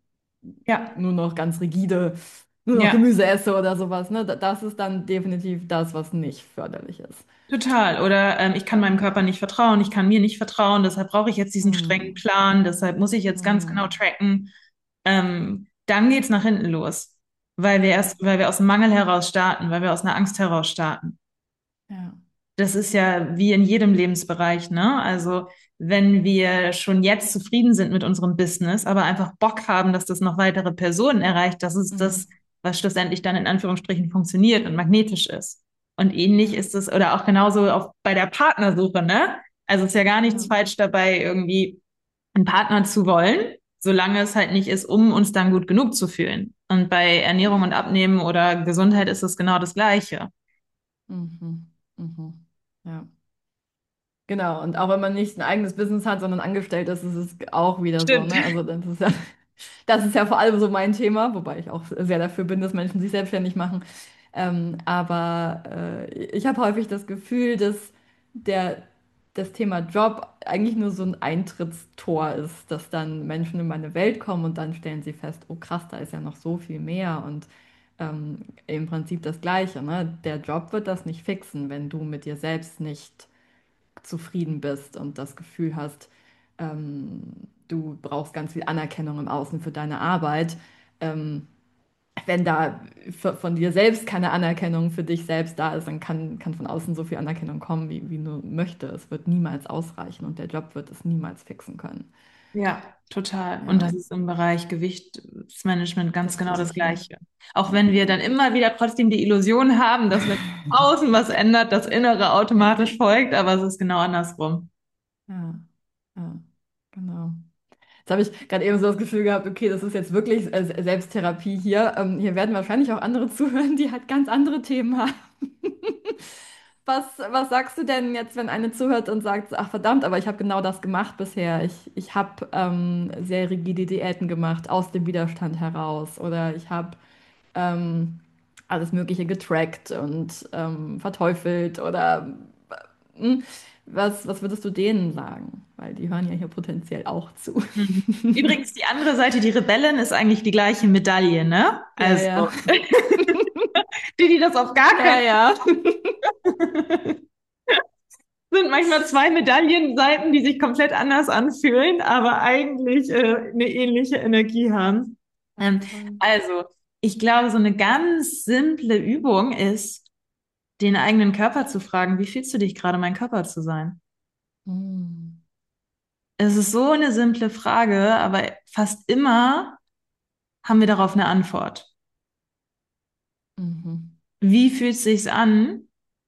Ja, nur noch ganz rigide, nur noch ja. Gemüse esse oder sowas, ne? Da- Das ist dann definitiv das, was nicht förderlich ist. Total. Oder ähm, ich kann meinem Körper nicht vertrauen, ich kann mir nicht vertrauen, deshalb brauche ich jetzt diesen strengen Hm. Plan, deshalb muss ich jetzt ganz genau Hm. tracken. Ähm, dann geht's nach hinten los, weil wir Ja, erst, weil wir aus dem Mangel heraus starten, weil wir aus einer Angst heraus starten. ja. Das ist ja wie in jedem Lebensbereich, ne? Also wenn wir schon jetzt zufrieden sind mit unserem Business, aber einfach Bock haben, dass das noch weitere Personen erreicht, das ist das, Mhm. was schlussendlich dann in Anführungsstrichen funktioniert und magnetisch ist. Und ähnlich Ja, ist es, oder auch genauso auch bei der Partnersuche, ne? Also es ist ja gar nichts ja, falsch dabei, irgendwie einen Partner zu wollen, solange es halt nicht ist, um uns dann gut genug zu fühlen. Und bei Ernährung und Abnehmen oder Gesundheit ist es genau das Gleiche. mhm. Mhm. Ja. Genau, und auch wenn man nicht ein eigenes Business hat, sondern angestellt ist, ist es auch wieder so, Stimmt. ne? Also das ist ja, das ist ja vor allem so mein Thema, wobei ich auch sehr dafür bin, dass Menschen sich selbstständig machen. Ähm, aber äh, ich habe häufig das Gefühl, dass der, das Thema Job eigentlich nur so ein Eintrittstor ist, dass dann Menschen in meine Welt kommen und dann stellen sie fest, oh krass, da ist ja noch so viel mehr und ähm, im Prinzip das Gleiche, ne? Der Job wird das nicht fixen, wenn du mit dir selbst nicht zufrieden bist und das Gefühl hast, ähm, du brauchst ganz viel Anerkennung im Außen für deine Arbeit. Ähm, wenn da f- von dir selbst keine Anerkennung für dich selbst da ist, dann kann, kann von außen so viel Anerkennung kommen, wie, wie du möchtest. Es wird niemals ausreichen und der Job wird es niemals fixen können. Ja, total. Und Ja, das ist im Bereich Gewichtsmanagement ganz das genau das Gleiche. Gleiche. Auch Ja. wenn wir dann immer wieder trotzdem die Illusion haben, dass wenn außen was ändert, das Innere automatisch folgt, aber es ist genau andersrum. Ja, ja, genau. Jetzt habe ich gerade eben so das Gefühl gehabt, okay, das ist jetzt wirklich äh, Selbsttherapie hier. Ähm, hier werden wahrscheinlich auch andere zuhören, die halt ganz andere Themen haben. Was, was sagst du denn jetzt, wenn eine zuhört und sagt, ach verdammt, aber ich habe genau das gemacht bisher. Ich, ich habe ähm, sehr rigide Diäten gemacht, aus dem Widerstand heraus. Oder ich habe ähm, alles Mögliche getrackt und ähm, verteufelt. Oder hm, was, was würdest du denen sagen? Weil die hören ja hier potenziell auch zu. Mhm. Übrigens, die andere Seite, die Rebellen, ist eigentlich die gleiche Medaille, ne? Ja, Also, ja. die, die das auf gar Ja, keinen ja. sind manchmal zwei Medaillenseiten, die sich komplett anders anfühlen, aber eigentlich äh, eine ähnliche Energie haben. Ähm, Voll. also, ich glaube, so eine ganz simple Übung ist, den eigenen Körper zu fragen, wie fühlst du dich gerade, mein Körper zu sein? Hm. Es ist so eine simple Frage, aber fast immer haben wir darauf eine Antwort. Mhm. Wie fühlt es sich an,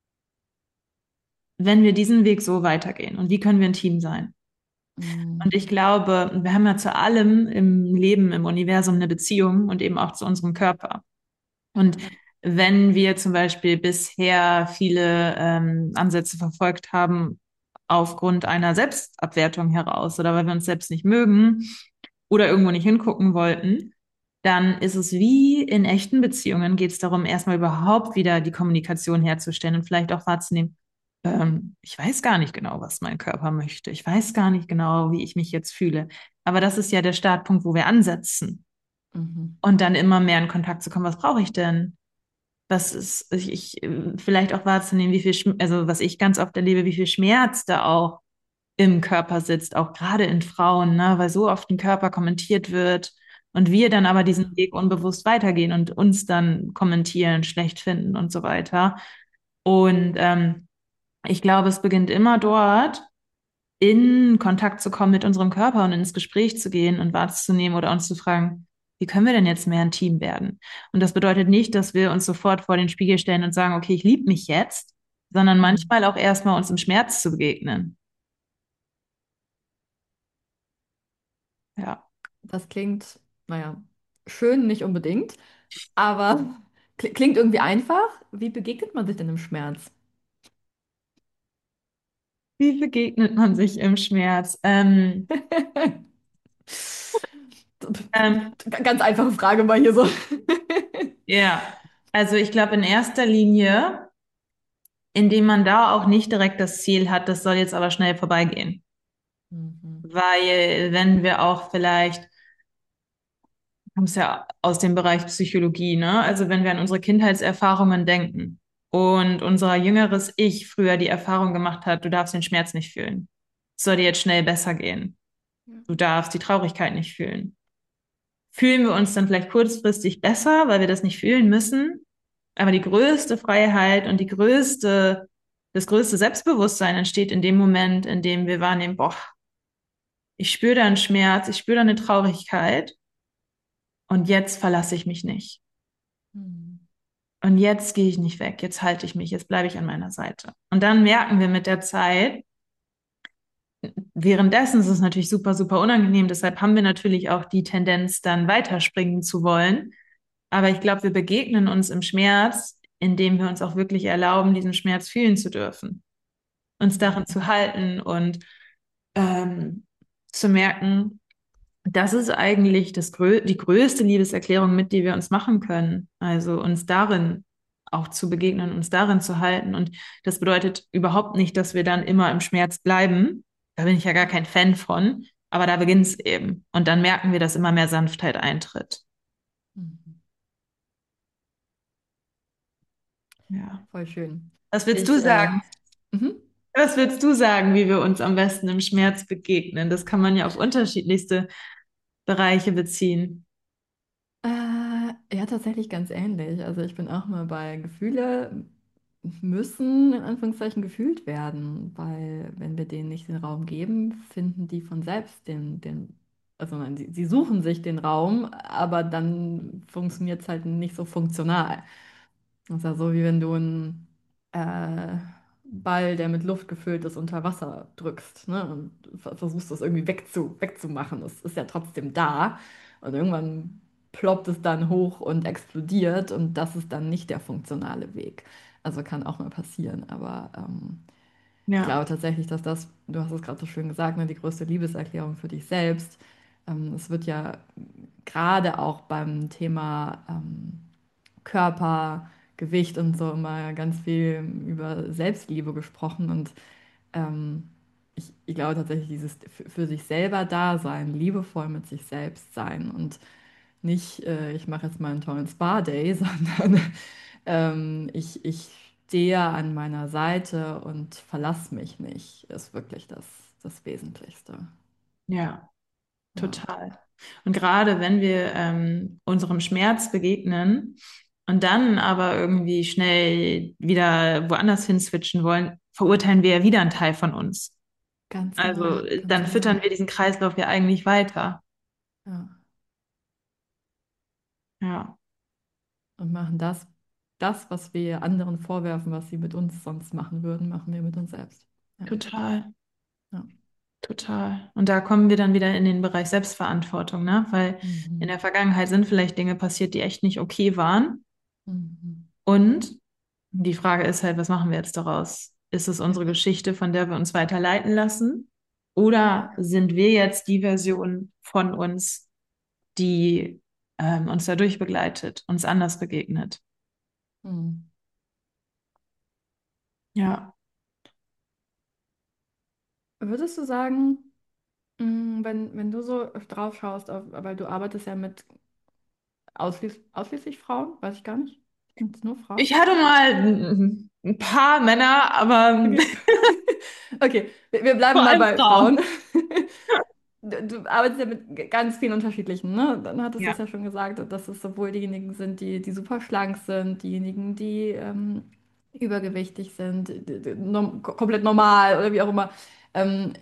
wenn wir diesen Weg so weitergehen? Und wie können wir ein Team sein? Und Mhm. ich glaube, wir haben ja zu allem im Leben, im Universum eine Beziehung und eben auch zu unserem Körper. Und Ja. wenn wir zum Beispiel bisher viele ähm, Ansätze verfolgt haben, aufgrund einer Selbstabwertung heraus oder weil wir uns selbst nicht mögen oder irgendwo nicht hingucken wollten, dann ist es wie in echten Beziehungen, geht es darum, erstmal überhaupt wieder die Kommunikation herzustellen und vielleicht auch wahrzunehmen, ähm, ich weiß gar nicht genau, was mein Körper möchte. Ich weiß gar nicht genau, wie ich mich jetzt fühle. Aber das ist ja der Startpunkt, wo wir ansetzen. Mhm. Und dann immer mehr in Kontakt zu kommen. Was brauche ich denn? Was ist, ich, ich, äh, vielleicht auch wahrzunehmen, wie viel, Schm- also was ich ganz oft erlebe, wie viel Schmerz da auch im Körper sitzt, auch gerade in Frauen, ne, weil so oft ein Körper kommentiert wird und wir dann aber diesen Ja. Weg unbewusst weitergehen und uns dann kommentieren, schlecht finden und so weiter. Und ähm, ich glaube, es beginnt immer dort, in Kontakt zu kommen mit unserem Körper und ins Gespräch zu gehen und wahrzunehmen oder uns zu fragen, wie können wir denn jetzt mehr ein Team werden? Und das bedeutet nicht, dass wir uns sofort vor den Spiegel stellen und sagen, okay, ich liebe mich jetzt, sondern Mhm. manchmal auch erstmal uns im Schmerz zu begegnen. Ja. Das klingt, naja, schön nicht unbedingt, aber kli- klingt irgendwie einfach. Wie begegnet man sich denn im Schmerz? Wie begegnet man sich im Schmerz? Ähm, ähm, Ganz einfache Frage mal hier so. ja, also ich glaube in erster Linie, indem man da auch nicht direkt das Ziel hat, das soll jetzt aber schnell vorbeigehen. Mhm. Weil wenn wir auch vielleicht kommst ja aus dem Bereich Psychologie, ne? Also wenn wir an unsere Kindheitserfahrungen denken und unser jüngeres Ich früher die Erfahrung gemacht hat, du darfst den Schmerz nicht fühlen. Es soll dir jetzt schnell besser gehen. Ja. Du darfst die Traurigkeit nicht fühlen. Fühlen wir uns dann vielleicht kurzfristig besser, weil wir das nicht fühlen müssen? Aber die größte Freiheit und die größte, das größte Selbstbewusstsein entsteht in dem Moment, in dem wir wahrnehmen, boah, ich spüre da einen Schmerz, ich spüre da eine Traurigkeit und jetzt verlasse ich mich nicht. Mhm. Und jetzt gehe ich nicht weg, jetzt halte ich mich, jetzt bleibe ich an meiner Seite. Und dann merken wir mit der Zeit, währenddessen ist es natürlich super, super unangenehm. Deshalb haben wir natürlich auch die Tendenz, dann weiterspringen zu wollen. Aber ich glaube, wir begegnen uns im Schmerz, indem wir uns auch wirklich erlauben, diesen Schmerz fühlen zu dürfen, uns darin Mhm. zu halten und ähm, zu merken, das ist eigentlich das grö die größte Liebeserklärung mit, die wir uns machen können. Also uns darin auch zu begegnen, uns darin zu halten. Und das bedeutet überhaupt nicht, dass wir dann immer im Schmerz bleiben. Da bin ich ja gar kein Fan von. Aber da beginnt es eben. Und dann merken wir, dass immer mehr Sanftheit eintritt. Mhm. Ja. Voll schön. Was würdest du Ich, äh, sagen? mhm. Was würdest du sagen, wie wir uns am besten im Schmerz begegnen? Das kann man ja auf unterschiedlichste Bereiche beziehen. Äh, ja, tatsächlich ganz ähnlich. Also ich bin auch mal bei Gefühle müssen in Anführungszeichen gefühlt werden, weil wenn wir denen nicht den Raum geben, finden die von selbst den, den, also nein, sie, sie suchen sich den Raum, aber dann funktioniert es halt nicht so funktional. Das ist ja so, wie wenn du ein, äh, Ball, der mit Luft gefüllt ist, unter Wasser drückst, ne? Und ver- versuchst das irgendwie wegzu, wegzumachen. Es ist ja trotzdem da. Und irgendwann ploppt es dann hoch und explodiert und das ist dann nicht der funktionale Weg. Also kann auch mal passieren, aber ähm, ich Ja, glaube tatsächlich, dass das, du hast es gerade so schön gesagt, ne, die größte Liebeserklärung für dich selbst. Ähm, es wird ja gerade auch beim Thema ähm, Körper, Gewicht und so immer ganz viel über Selbstliebe gesprochen und ähm, ich, ich glaube tatsächlich, dieses für, für sich selber da sein, liebevoll mit sich selbst sein und nicht, äh, ich mache jetzt mal einen tollen Spa-Day, sondern ähm, ich, ich stehe an meiner Seite und verlass mich nicht, ist wirklich das, das Wesentlichste. ja, Ja, total. Und gerade wenn wir ähm, unserem Schmerz begegnen und dann aber irgendwie schnell wieder woanders hin switchen wollen, verurteilen wir ja wieder einen Teil von uns. ganz genau, Also äh, ganz dann genau. füttern wir diesen Kreislauf ja eigentlich weiter. Ja. Ja, Und machen das, das, was wir anderen vorwerfen, was sie mit uns sonst machen würden, machen wir mit uns selbst. Ja, total. ja. Total. Und da kommen wir dann wieder in den Bereich Selbstverantwortung, ne? Weil in Mhm. der Vergangenheit sind vielleicht Dinge passiert, die echt nicht okay waren. Mhm. Und die Frage ist halt, was machen wir jetzt daraus? Ist es Ja, unsere Geschichte, von der wir uns weiter leiten lassen? ja. Oder sind wir jetzt die Version von uns, die ähm, uns dadurch begleitet, uns anders begegnet? Mhm. Ja. Würdest du sagen, mh, wenn, wenn du so drauf schaust, auf, weil du arbeitest ja mit ausschließ, ausschließlich Frauen, weiß ich gar nicht. Sind es nur Frauen? Ich hatte mal ein ein paar Männer, aber Okay. Okay, wir, wir bleiben vor mal allem bei Frauen. Frauen. Du, du arbeitest ja mit ganz vielen unterschiedlichen, ne? Dann hattest du es Ja. ja schon gesagt, dass es sowohl diejenigen sind, die, die super schlank sind, diejenigen, die ähm, übergewichtig sind, die, die, norm komplett normal oder wie auch immer. Ähm,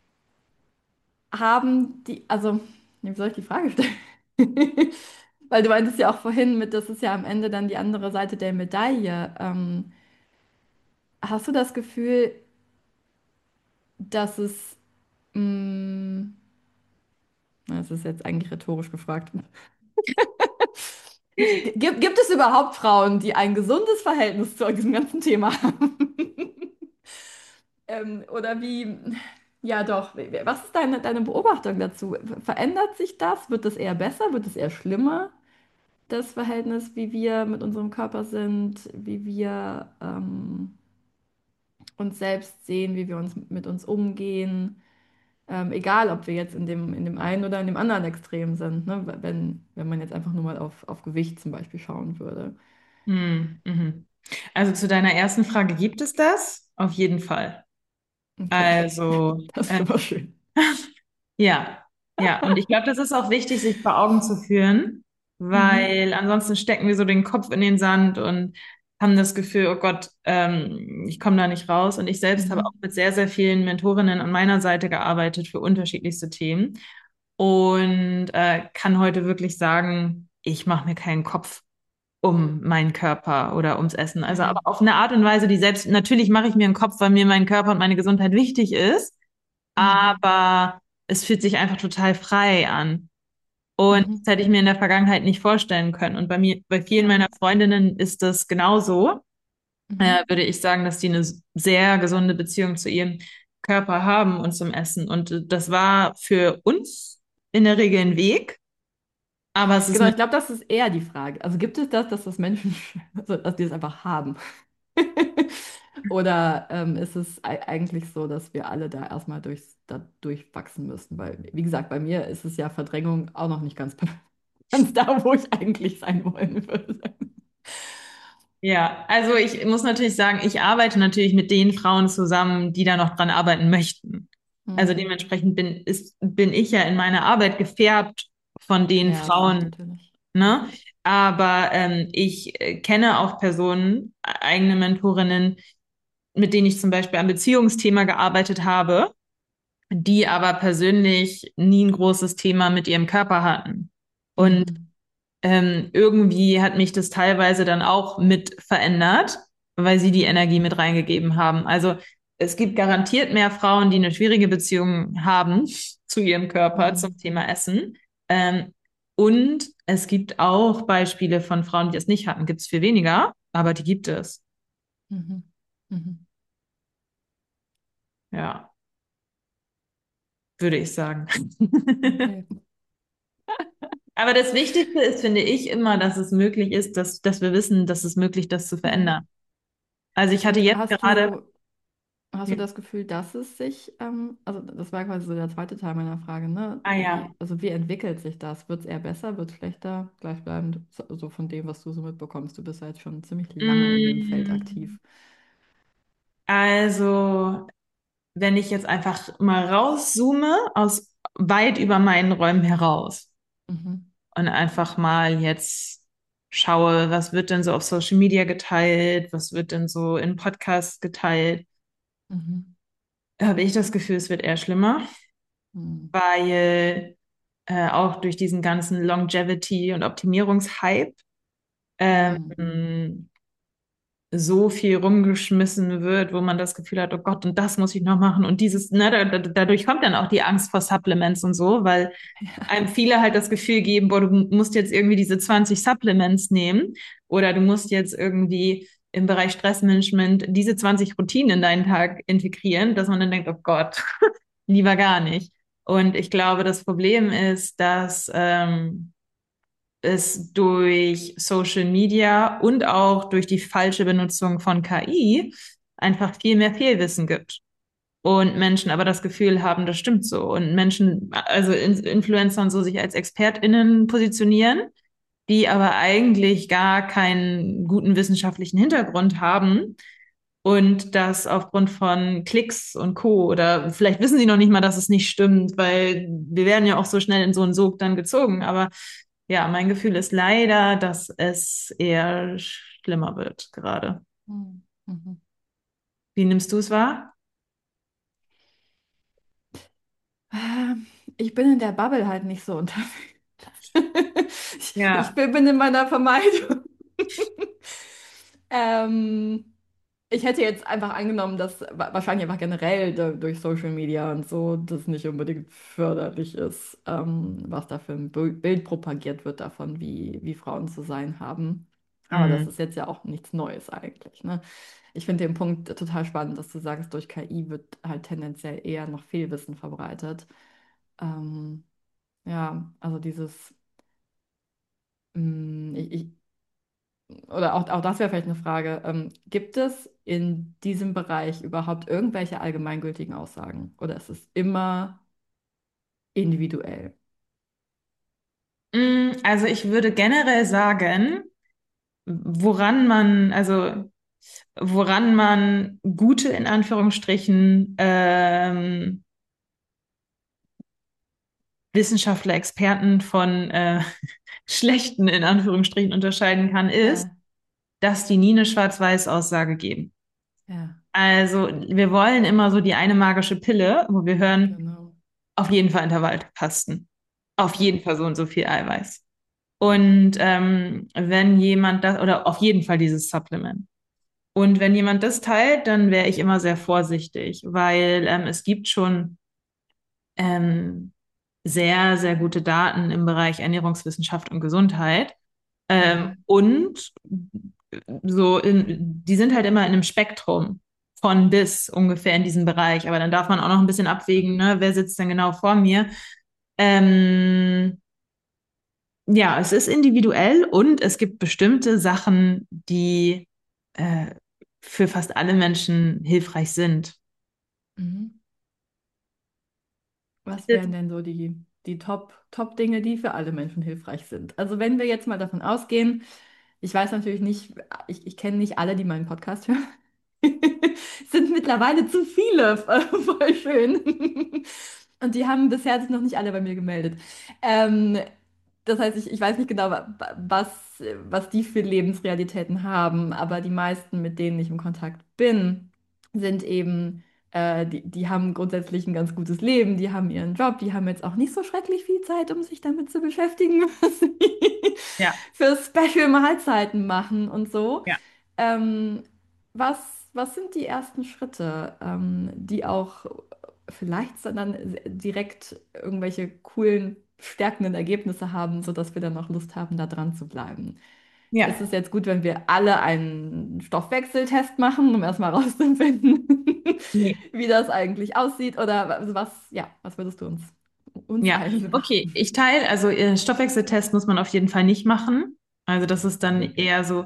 haben die, also, wie soll ich die Frage stellen? Weil du meintest ja auch vorhin mit, das ist ja am Ende dann die andere Seite der Medaille. Ähm, hast du das Gefühl, dass es, mh, na, das ist jetzt eigentlich rhetorisch gefragt. Gibt, gibt es überhaupt Frauen, die ein gesundes Verhältnis zu diesem ganzen Thema haben? Ähm, oder wie, ja doch, was ist deine, deine Beobachtung dazu? Verändert sich das? Wird es eher besser? Wird es eher schlimmer? Das Verhältnis, wie wir mit unserem Körper sind, wie wir ähm, uns selbst sehen, wie wir uns mit uns umgehen? Ähm, egal, ob wir jetzt in dem, in dem einen oder in dem anderen Extrem sind, ne? Wenn, wenn man jetzt einfach nur mal auf, auf Gewicht zum Beispiel schauen würde. Hm, mhm. Also zu deiner ersten Frage, gibt es das? Auf jeden Fall. Okay, Also, das ist äh, schon mal schön. ja, ja. Und ich glaube, das ist auch wichtig, sich vor Augen zu führen, Mhm. weil ansonsten stecken wir so den Kopf in den Sand und haben das Gefühl, oh Gott, ähm, ich komme da nicht raus. Und ich selbst habe auch Mhm. mit sehr, sehr vielen Mentorinnen an meiner Seite gearbeitet für unterschiedlichste Themen und äh, kann heute wirklich sagen, ich mache mir keinen Kopf um meinen Körper oder ums Essen. Also aber Ja. auf eine Art und Weise, die selbst, natürlich mache ich mir einen Kopf, weil mir mein Körper und meine Gesundheit wichtig ist, Mhm. aber es fühlt sich einfach total frei an. Und Mhm. das hätte ich mir in der Vergangenheit nicht vorstellen können. Und bei mir, bei vielen Ja. meiner Freundinnen ist das genauso. Äh, Mhm. würde ich sagen, dass die eine sehr gesunde Beziehung zu ihrem Körper haben und zum Essen. Und äh, das war für uns in der Regel ein Weg, aber es ist Genau, eine, ich glaube, das ist eher die Frage. Also gibt es das, dass das Menschen, also, dass die es einfach haben? Oder ähm, ist es ei- eigentlich so, dass wir alle da erstmal durch, da durchwachsen müssen? Weil, wie gesagt, bei mir ist es ja Verdrängung auch noch nicht ganz, ganz da, wo ich eigentlich sein wollen würde. ja, also ich muss natürlich sagen, ich arbeite natürlich mit den Frauen zusammen, die da noch dran arbeiten möchten. Also Hm. dementsprechend bin, ist, bin ich ja in meiner Arbeit gefärbt von den Ja, stimmt Frauen, natürlich. ne? Ja. Aber ähm, ich äh, kenne auch Personen, äh, eigene Mentorinnen, mit denen ich zum Beispiel am Beziehungsthema gearbeitet habe, die aber persönlich nie ein großes Thema mit ihrem Körper hatten. Und Mhm. ähm, irgendwie hat mich das teilweise dann auch mit verändert, weil sie die Energie mit reingegeben haben. Also es gibt garantiert mehr Frauen, die eine schwierige Beziehung haben zu ihrem Körper zum Mhm. Thema Essen. Ähm, und es gibt auch Beispiele von Frauen, die es nicht hatten. Gibt es viel weniger, aber die gibt es. Mhm. Mhm. Ja, würde ich sagen. Okay. Aber das Wichtigste ist, finde ich, immer, dass es möglich ist, dass, dass wir wissen, dass es möglich ist, das zu Mhm. verändern. Also ich hatte Und jetzt hast gerade, du, hast du das Gefühl, dass es sich, ähm, also das war quasi so der zweite Teil meiner Frage, ne? ah ja, Wie, also wie entwickelt sich das? Wird es eher besser, wird es schlechter, gleichbleibend? So so von dem, was du so mitbekommst. Du bist ja jetzt schon ziemlich lange in dem Feld Mm, aktiv. also wenn ich jetzt einfach mal rauszoome aus weit über meinen Räumen heraus Mhm. und einfach mal jetzt schaue, was wird denn so auf Social Media geteilt, was wird denn so in Podcasts geteilt, Mhm. habe ich das Gefühl, es wird eher schlimmer, Mhm. weil äh, auch durch diesen ganzen Longevity- und Optimierungshype Mhm. ähm, so viel rumgeschmissen wird, wo man das Gefühl hat, oh Gott, und das muss ich noch machen und dieses, ne, da, da, dadurch kommt dann auch die Angst vor Supplements und so, weil einem viele halt das Gefühl geben, boah, du musst jetzt irgendwie diese zwanzig Supplements nehmen oder du musst jetzt irgendwie im Bereich Stressmanagement diese zwanzig Routinen in deinen Tag integrieren, dass man dann denkt, oh Gott, lieber gar nicht. Und ich glaube, das Problem ist, dass ähm, es durch Social Media und auch durch die falsche Benutzung von K I einfach viel mehr Fehlwissen gibt. Und Menschen aber das Gefühl haben, das stimmt so. Und Menschen, also In Influencer und so sich als ExpertInnen positionieren, die aber eigentlich gar keinen guten wissenschaftlichen Hintergrund haben. Und das aufgrund von Klicks und Co. Oder vielleicht wissen sie noch nicht mal, dass es nicht stimmt, weil wir werden ja auch so schnell in so einen Sog dann gezogen. Aber ja, mein Gefühl ist leider, dass es eher schlimmer wird gerade. Mhm. Mhm. Wie nimmst du es wahr? Ähm, Ich bin in der Bubble halt nicht so unterwegs. Ich, ich Ja. bin bin in meiner Vermeidung. Ähm, Ich hätte jetzt einfach angenommen, dass wa- wahrscheinlich einfach generell da, durch Social Media und so das nicht unbedingt förderlich ist, ähm, was da für ein Bu- Bild propagiert wird davon, wie, wie Frauen zu sein haben. Aber das Hm. ist jetzt ja auch nichts Neues eigentlich, ne? Ich finde den Punkt total spannend, dass du sagst, durch K I wird halt tendenziell eher noch Fehlwissen verbreitet. Ähm, ja, also dieses, mh, ich, ich, oder auch, auch das wäre vielleicht eine Frage. Ähm, gibt es in diesem Bereich überhaupt irgendwelche allgemeingültigen Aussagen? Oder ist es immer individuell? Mm, Also ich würde generell sagen, woran man, also woran man gute in Anführungsstrichen ähm, Wissenschaftler, Experten von äh, schlechten in Anführungsstrichen unterscheiden kann, ist, Ja, dass die nie eine Schwarz-Weiß-Aussage geben. ja, Also wir wollen immer so die eine magische Pille, wo wir hören, genau. auf jeden Fall Intervallfasten, auf Ja. jeden Fall so und so viel Eiweiß. Und ähm, wenn jemand das, oder auf jeden Fall dieses Supplement. Und wenn jemand das teilt, dann wäre ich immer sehr vorsichtig, weil ähm, es gibt schon ähm, sehr, sehr gute Daten im Bereich Ernährungswissenschaft und Gesundheit. Ähm, Mhm. und so, in, die sind halt immer in einem Spektrum von bis ungefähr in diesem Bereich. Aber dann darf man auch noch ein bisschen abwägen, ne, wer sitzt denn genau vor mir. Ähm, ja, es ist individuell und es gibt bestimmte Sachen, die äh, für fast alle Menschen hilfreich sind. Mhm. Was wären denn so die, die Top, Top-Dinge, die für alle Menschen hilfreich sind? Also wenn wir jetzt mal davon ausgehen, ich weiß natürlich nicht, ich, ich kenne nicht alle, die meinen Podcast hören. Es sind mittlerweile zu viele, voll schön. Und die haben bisher sich noch nicht alle bei mir gemeldet. Ähm, Das heißt, ich, ich weiß nicht genau, wa- was, was die für Lebensrealitäten haben, aber die meisten, mit denen ich im Kontakt bin, sind eben, äh, die, die haben grundsätzlich ein ganz gutes Leben, die haben ihren Job, die haben jetzt auch nicht so schrecklich viel Zeit, um sich damit zu beschäftigen, was sie Ja, für Special Mahlzeiten machen und so. ja. Ähm, Was, was sind die ersten Schritte, ähm, die auch vielleicht dann direkt irgendwelche coolen, stärkenden Ergebnisse haben, sodass wir dann auch Lust haben, da dran zu bleiben? Ist Ja, es jetzt gut, wenn wir alle einen Stoffwechseltest machen, um erstmal rauszufinden, nee. wie das eigentlich aussieht? Oder was, ja, was würdest du uns, uns Ja, allen okay. raten? Ich teile, also äh, Stoffwechseltest muss man auf jeden Fall nicht machen. Also das ist dann eher so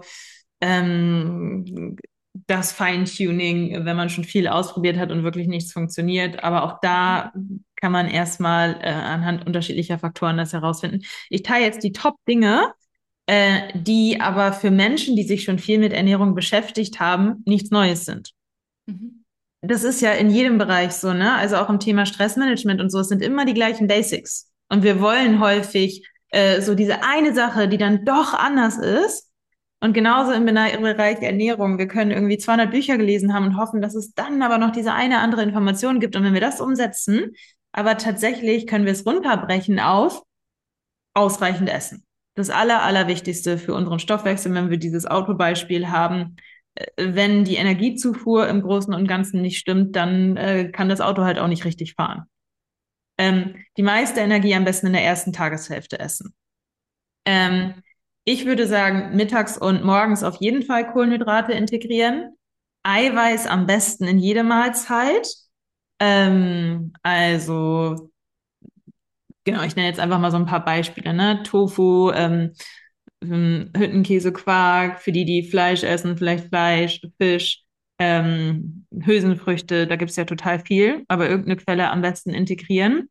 ähm, das Feintuning, wenn man schon viel ausprobiert hat und wirklich nichts funktioniert. Aber auch da kann man erstmal äh, anhand unterschiedlicher Faktoren das herausfinden. Ich teile jetzt die Top-Dinge, äh, die aber für Menschen, die sich schon viel mit Ernährung beschäftigt haben, nichts Neues sind. Mhm. Das ist ja in jedem Bereich so, ne? Also auch im Thema Stressmanagement und so, es sind immer die gleichen Basics. Und wir wollen häufig äh, so diese eine Sache, die dann doch anders ist. Und genauso im Bena- im Bereich Ernährung. Wir können irgendwie zweihundert Bücher gelesen haben und hoffen, dass es dann aber noch diese eine andere Information gibt. Und wenn wir das umsetzen, aber tatsächlich können wir es runterbrechen auf ausreichend essen. Das Aller, Allerwichtigste für unseren Stoffwechsel, wenn wir dieses Autobeispiel haben, äh, wenn die Energiezufuhr im Großen und Ganzen nicht stimmt, dann äh, kann das Auto halt auch nicht richtig fahren. Ähm, die meiste Energie am besten in der ersten Tageshälfte essen. Ähm, ich würde sagen, mittags und morgens auf jeden Fall Kohlenhydrate integrieren. Eiweiß am besten in jede Mahlzeit. Ähm, also Genau, ich nenne jetzt einfach mal so ein paar Beispiele, ne? Tofu, ähm, ähm, Hüttenkäse, Quark, für die, die Fleisch essen, vielleicht Fleisch, Fisch, ähm, Hülsenfrüchte, da gibt's ja total viel, aber irgendeine Quelle am besten integrieren.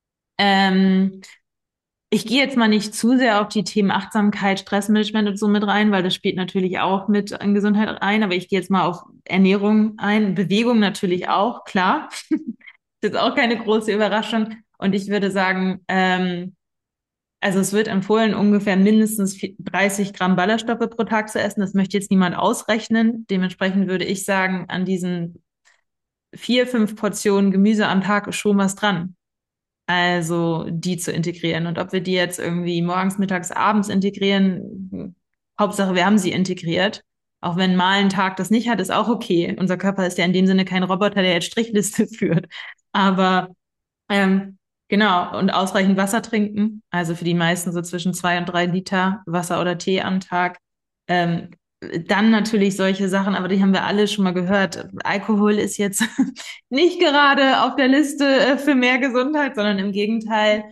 Ähm, ich gehe jetzt mal nicht zu sehr auf die Themen Achtsamkeit, Stressmanagement und so mit rein, weil das spielt natürlich auch mit in Gesundheit ein, aber ich gehe jetzt mal auf Ernährung ein, Bewegung natürlich auch, klar. Ist jetzt auch keine große Überraschung. Und ich würde sagen, ähm, also es wird empfohlen, ungefähr mindestens dreißig Gramm Ballaststoffe pro Tag zu essen. Das möchte jetzt niemand ausrechnen. Dementsprechend würde ich sagen, an diesen vier, fünf Portionen Gemüse am Tag ist schon was dran. Also die zu integrieren. Und ob wir die jetzt irgendwie morgens, mittags, abends integrieren, Hauptsache wir haben sie integriert. Auch wenn mal ein Tag das nicht hat, ist auch okay. Unser Körper ist ja in dem Sinne kein Roboter, der jetzt Strichliste führt. Aber ähm, genau, und ausreichend Wasser trinken. Also für die meisten so zwischen zwei und drei Liter Wasser oder Tee am Tag. Ähm, dann natürlich solche Sachen, aber die haben wir alle schon mal gehört. Alkohol ist jetzt nicht gerade auf der Liste äh, für mehr Gesundheit, sondern im Gegenteil.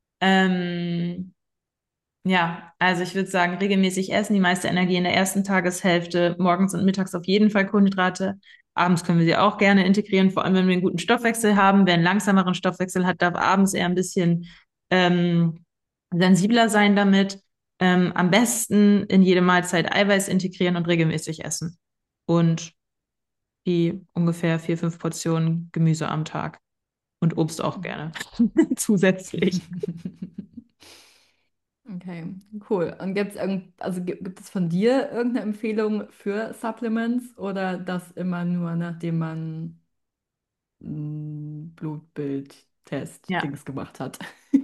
Ähm, ja, also ich würde sagen, regelmäßig essen, die meiste Energie in der ersten Tageshälfte, morgens und mittags auf jeden Fall Kohlenhydrate. Abends können wir sie auch gerne integrieren, vor allem wenn wir einen guten Stoffwechsel haben. Wer einen langsameren Stoffwechsel hat, darf abends eher ein bisschen ähm, sensibler sein damit. Ähm, am besten in jede Mahlzeit Eiweiß integrieren und regelmäßig essen. Und die ungefähr vier, fünf Portionen Gemüse am Tag. Und Obst auch gerne zusätzlich. Okay, cool. Und gibt's irgend, also gibt, gibt es von dir irgendeine Empfehlung für Supplements oder das immer nur, nachdem man mm, Blutbildtest Ja. Dings gemacht hat?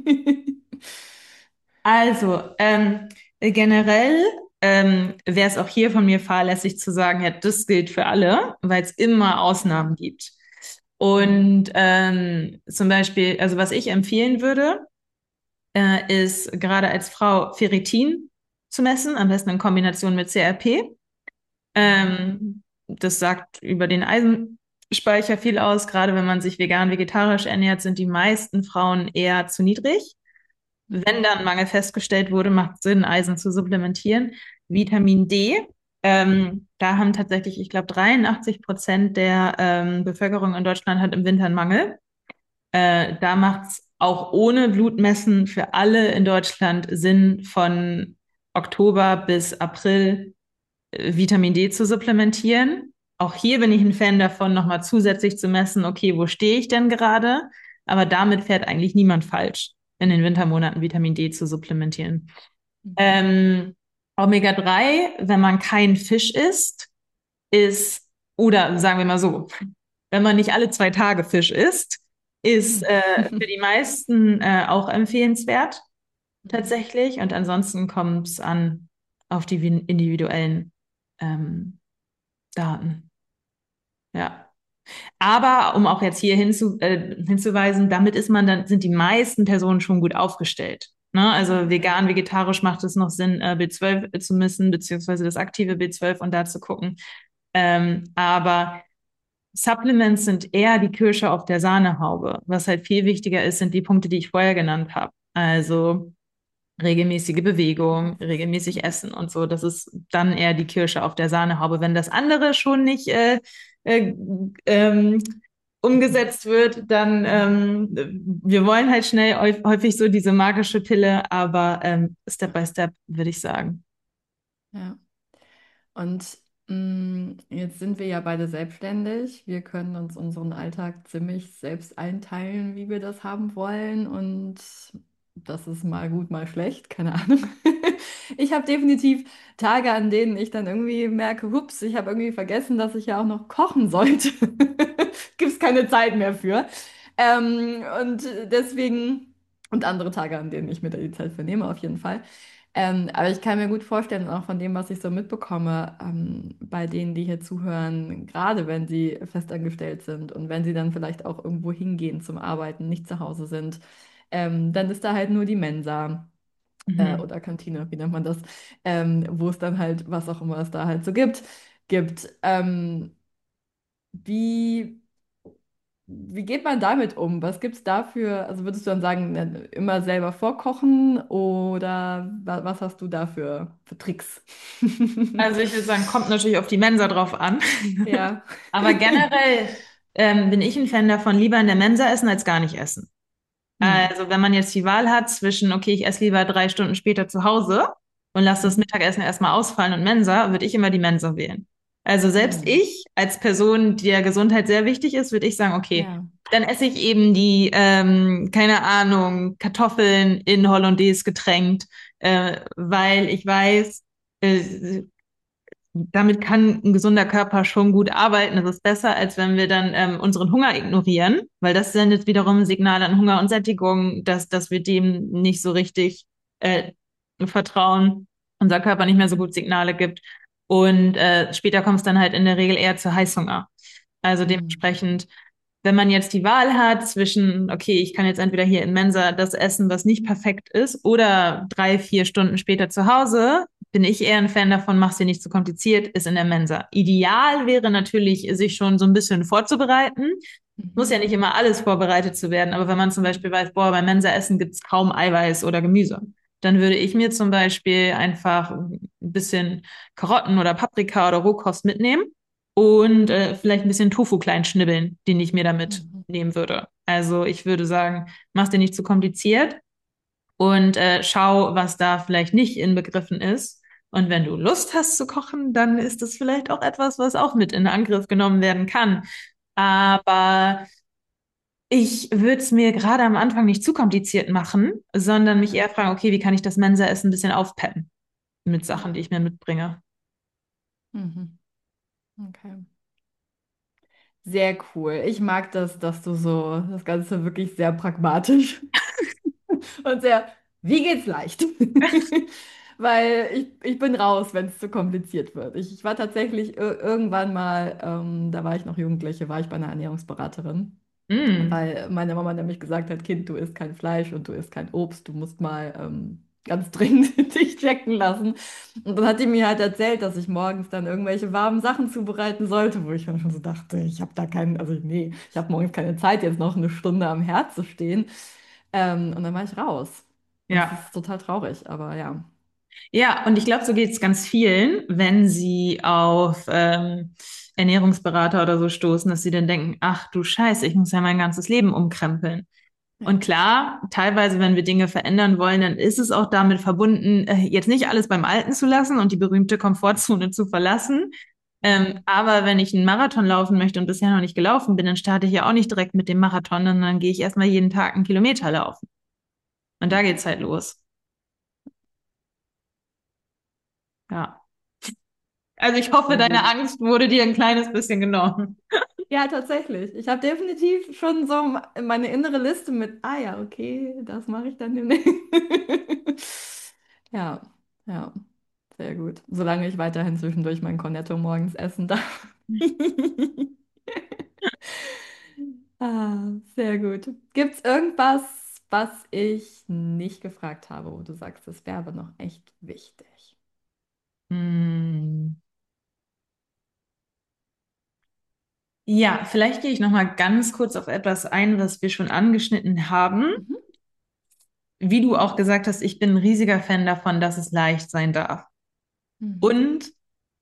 Also, ähm, generell ähm, wäre es auch hier von mir fahrlässig zu sagen, ja, das gilt für alle, weil es immer Ausnahmen gibt. Mhm. Und ähm, zum Beispiel, also was ich empfehlen würde, äh, ist gerade als Frau Ferritin zu messen, am besten in Kombination mit C R P. Mhm. Ähm, das sagt über den Eisenspeicher viel aus. Gerade wenn man sich vegan, vegetarisch ernährt, sind die meisten Frauen eher zu niedrig. Wenn Mhm. dann Mangel festgestellt wurde, macht es Sinn, Eisen zu supplementieren. Vitamin D, ähm, da haben tatsächlich, ich glaube, dreiundachtzig Prozent der ähm, Bevölkerung in Deutschland hat im Winter einen Mangel. Äh, da macht es auch ohne Blutmessen für alle in Deutschland Sinn, von Oktober bis April äh, Vitamin D zu supplementieren. Auch hier bin ich ein Fan davon, nochmal zusätzlich zu messen, okay, wo stehe ich denn gerade? Aber damit fährt eigentlich niemand falsch, in den Wintermonaten Vitamin D zu supplementieren. Mhm. Ähm, Omega drei, wenn man kein Fisch isst, ist, oder sagen wir mal so, wenn man nicht alle zwei Tage Fisch isst, ist äh, für die meisten äh, auch empfehlenswert Mhm. tatsächlich. Und ansonsten kommt es an auf die individuellen ähm, Daten. Ja. Aber um auch jetzt hier hinzu, äh, hinzuweisen, damit ist man dann, sind die meisten Personen schon gut aufgestellt. Ne? Also Okay. vegan, vegetarisch macht es noch Sinn, äh, B zwölf zu missen, beziehungsweise das aktive B zwölf und da zu gucken. Ähm, aber Supplements sind eher die Kirsche auf der Sahnehaube. Was halt viel wichtiger ist, sind die Punkte, die ich vorher genannt habe. Also regelmäßige Bewegung, regelmäßig essen und so. Das ist dann eher die Kirsche auf der Sahnehaube. Wenn das andere schon nicht äh, äh, ähm, umgesetzt wird, dann ähm, wir wollen halt schnell häufig so diese magische Pille, aber ähm, Step by Step würde ich sagen. Ja. Und mh, jetzt sind wir ja beide selbstständig. Wir können uns unseren Alltag ziemlich selbst einteilen, wie wir das haben wollen. Und das ist mal gut, mal schlecht, keine Ahnung. Ich habe definitiv Tage, an denen ich dann irgendwie merke, hups, ich habe irgendwie vergessen, dass ich ja auch noch kochen sollte. Gibt es keine Zeit mehr für. Ähm, und deswegen, und andere Tage, an denen ich mir da die Zeit für nehme, auf jeden Fall. Ähm, aber ich kann mir gut vorstellen, auch von dem, was ich so mitbekomme, ähm, bei denen, die hier zuhören, gerade wenn sie festangestellt sind und wenn sie dann vielleicht auch irgendwo hingehen zum Arbeiten, nicht zu Hause sind, ähm, dann ist da halt nur die Mensa äh, Mhm. oder Kantine, wie nennt man das, ähm, wo es dann halt, was auch immer es da halt so gibt, gibt. Ähm, wie wie geht man damit um? Was gibt es dafür? Also würdest du dann sagen, ne, immer selber vorkochen oder wa was hast du da für, für Tricks? Also ich würde sagen, kommt natürlich auf die Mensa drauf an. Ja. Aber generell ähm, bin ich ein Fan davon, lieber in der Mensa essen als gar nicht essen. Hm. Also wenn man jetzt die Wahl hat zwischen, okay, ich esse lieber drei Stunden später zu Hause und lasse das Mhm. Mittagessen erstmal ausfallen und Mensa, würde ich immer die Mensa wählen. Also selbst Hm. ich als Person, der Gesundheit sehr wichtig ist, würde ich sagen, okay, Ja. dann esse ich eben die, ähm, keine Ahnung, Kartoffeln in Hollandaise getränkt, äh, weil ich weiß, äh, damit kann ein gesunder Körper schon gut arbeiten. Das ist besser, als wenn wir dann ähm, unseren Hunger ignorieren, weil das sendet wiederum Signale an Hunger und Sättigung, dass, dass wir dem nicht so richtig äh, vertrauen, unser Körper nicht mehr so gut Signale gibt. Und äh, später kommt es dann halt in der Regel eher zu Heißhunger. Also Hm. dementsprechend, wenn man jetzt die Wahl hat zwischen, okay, ich kann jetzt entweder hier in Mensa das essen, was nicht perfekt ist, oder drei, vier Stunden später zu Hause, bin ich eher ein Fan davon, mach's dir nicht zu kompliziert, ist in der Mensa. Ideal wäre natürlich, sich schon so ein bisschen vorzubereiten. Muss ja Mhm. nicht immer alles vorbereitet zu werden, aber wenn man zum Beispiel weiß, boah, beim Mensa-Essen gibt's kaum Eiweiß oder Gemüse, dann würde ich mir zum Beispiel einfach ein bisschen Karotten oder Paprika oder Rohkost mitnehmen und äh, vielleicht ein bisschen Tofu klein schnibbeln, den ich mir damit Mhm. nehmen würde. Also ich würde sagen, mach's dir nicht zu kompliziert und äh, schau, was da vielleicht nicht inbegriffen ist. Und wenn du Lust hast zu kochen, dann ist das vielleicht auch etwas, was auch mit in Angriff genommen werden kann. Aber ich würde es mir gerade am Anfang nicht zu kompliziert machen, sondern mich Ja. eher fragen, okay, wie kann ich das Mensa-Essen ein bisschen aufpeppen mit Ja. Sachen, die ich mir mitbringe. Mhm. Okay. Sehr cool. Ich mag das, dass du so das Ganze wirklich sehr pragmatisch und sehr, wie geht's leicht? Weil ich, ich bin raus, wenn es zu kompliziert wird. Ich, ich war tatsächlich ir- irgendwann mal, ähm, da war ich noch Jugendliche, war ich bei einer Ernährungsberaterin. Mm, Weil meine Mama nämlich gesagt hat, Kind, du isst kein Fleisch und du isst kein Obst, du musst mal ähm, ganz dringend dich checken lassen. Und dann hat die mir halt erzählt, dass ich morgens dann irgendwelche warmen Sachen zubereiten sollte, wo ich dann schon so dachte, ich habe da keinen, also nee, ich habe morgens keine Zeit, jetzt noch eine Stunde am Herd zu stehen. Ähm, und dann war ich raus. Und es ja. ist total traurig, aber ja. Ja, und ich glaube, so geht es ganz vielen, wenn sie auf ähm, Ernährungsberater oder so stoßen, dass sie dann denken, ach du Scheiße, ich muss ja mein ganzes Leben umkrempeln. Und Ja. klar, teilweise, wenn wir Dinge verändern wollen, dann ist es auch damit verbunden, äh, jetzt nicht alles beim Alten zu lassen und die berühmte Komfortzone zu verlassen. Ähm, Mhm. aber wenn ich einen Marathon laufen möchte und bisher noch nicht gelaufen bin, dann starte ich ja auch nicht direkt mit dem Marathon, sondern dann gehe ich erstmal jeden Tag einen Kilometer laufen. Und da geht's halt los. Ja. Also ich hoffe, Sehr deine gut. Angst wurde dir ein kleines bisschen genommen. Ja, tatsächlich. Ich habe definitiv schon so meine innere Liste mit, ah ja, okay, das mache ich dann demnächst. Ja, ja, sehr gut. Solange ich weiterhin zwischendurch mein Cornetto morgens essen darf. Ah, sehr gut. Gibt es irgendwas, was ich nicht gefragt habe, wo du sagst, das wäre aber noch echt wichtig? Hm. Ja, vielleicht gehe ich noch mal ganz kurz auf etwas ein, was wir schon angeschnitten haben. Mhm. Wie du auch gesagt hast, ich bin ein riesiger Fan davon, dass es leicht sein darf. Mhm. Und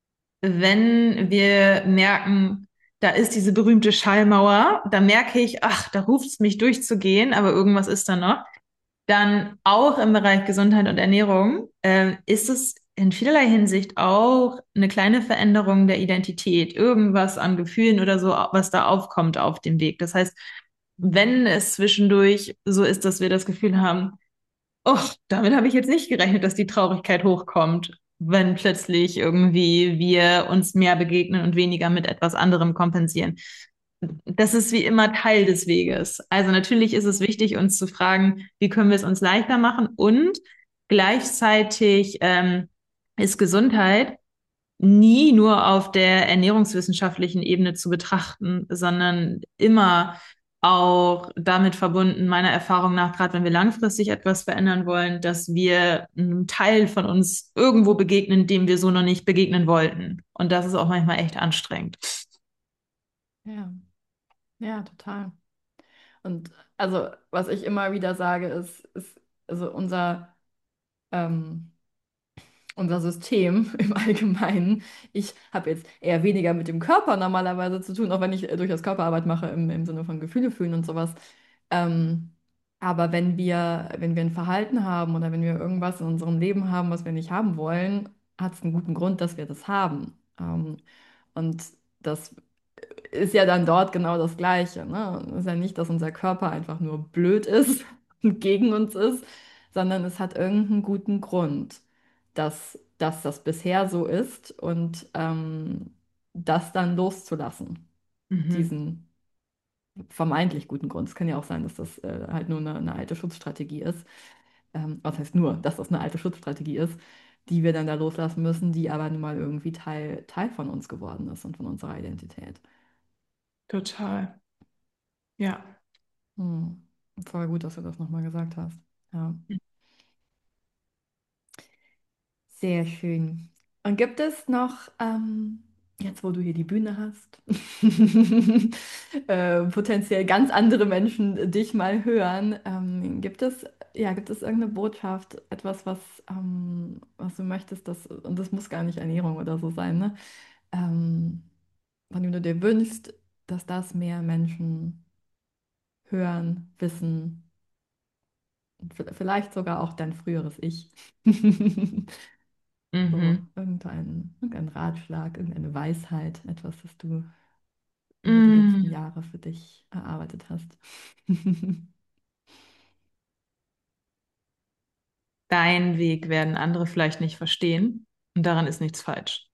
wenn wir merken, da ist diese berühmte Schallmauer, da merke ich, ach, da ruft es mich durchzugehen, aber irgendwas ist da noch. Dann auch im Bereich Gesundheit und Ernährung äh, ist es in vielerlei Hinsicht auch eine kleine Veränderung der Identität, irgendwas an Gefühlen oder so, was da aufkommt auf dem Weg. Das heißt, wenn es zwischendurch so ist, dass wir das Gefühl haben, oh, damit habe ich jetzt nicht gerechnet, dass die Traurigkeit hochkommt, wenn plötzlich irgendwie wir uns mehr begegnen und weniger mit etwas anderem kompensieren. Das ist wie immer Teil des Weges. Also natürlich ist es wichtig, uns zu fragen, wie können wir es uns leichter machen, und gleichzeitig ähm, ist Gesundheit nie nur auf der ernährungswissenschaftlichen Ebene zu betrachten, sondern immer auch damit verbunden, meiner Erfahrung nach, gerade wenn wir langfristig etwas verändern wollen, dass wir einem Teil von uns irgendwo begegnen, dem wir so noch nicht begegnen wollten. Und das ist auch manchmal echt anstrengend. Ja, ja, total. Und also, was ich immer wieder sage, ist, ist also unser, ähm, unser System im Allgemeinen. Ich habe jetzt eher weniger mit dem Körper normalerweise zu tun, auch wenn ich äh, durchaus Körperarbeit mache im, im Sinne von Gefühle fühlen und sowas. Ähm, aber wenn wir, wenn wir ein Verhalten haben oder wenn wir irgendwas in unserem Leben haben, was wir nicht haben wollen, hat es einen guten Grund, dass wir das haben. Ähm, und das ist ja dann dort genau das Gleiche, ne? Es ist ja nicht, dass unser Körper einfach nur blöd ist und gegen uns ist, sondern es hat irgendeinen guten Grund, dass, dass das bisher so ist und ähm, das dann loszulassen, Mhm. diesen vermeintlich guten Grund. Es kann ja auch sein, dass das äh, halt nur eine, eine alte Schutzstrategie ist. Ähm, was heißt nur, dass das eine alte Schutzstrategie ist, die wir dann da loslassen müssen, die aber nun mal irgendwie Teil, Teil von uns geworden ist und von unserer Identität. Total. Ja. Hm. Voll gut, dass du das nochmal gesagt hast. Ja, sehr schön. Und gibt es noch, ähm, jetzt wo du hier die Bühne hast, äh, potenziell ganz andere Menschen dich mal hören, ähm, gibt es, ja, gibt es irgendeine Botschaft, etwas, was, ähm, was du möchtest, dass, und das muss gar nicht Ernährung oder so sein, ne? Ähm, von dem du dir wünschst, dass das mehr Menschen hören, wissen, und v- vielleicht sogar auch dein früheres Ich. So, Mhm. irgendein, irgendein Ratschlag, irgendeine Weisheit, etwas, das du über die letzten Mm. Jahre für dich erarbeitet hast. Dein Weg werden andere vielleicht nicht verstehen, und daran ist nichts falsch.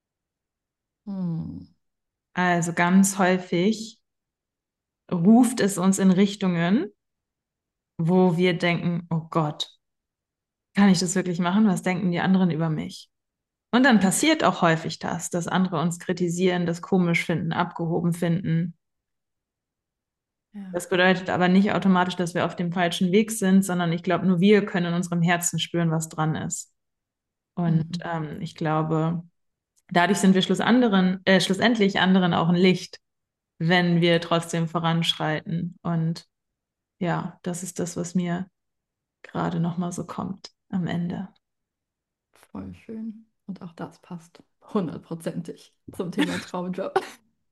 Hm, Also ganz häufig ruft es uns in Richtungen, wo wir denken, oh Gott, kann ich das wirklich machen? Was denken die anderen über mich? Und dann passiert auch häufig das, dass andere uns kritisieren, das komisch finden, abgehoben finden. ja. Das bedeutet aber nicht automatisch, dass wir auf dem falschen Weg sind, sondern ich glaube, nur wir können in unserem Herzen spüren, was dran ist. Und Mhm. ähm, ich glaube, dadurch sind wir schluss anderen, äh, schlussendlich anderen auch ein Licht, wenn wir trotzdem voranschreiten. Und ja, das ist das, was mir gerade nochmal so kommt am Ende. Voll schön. Und auch das passt hundertprozentig zum Thema Traumjob.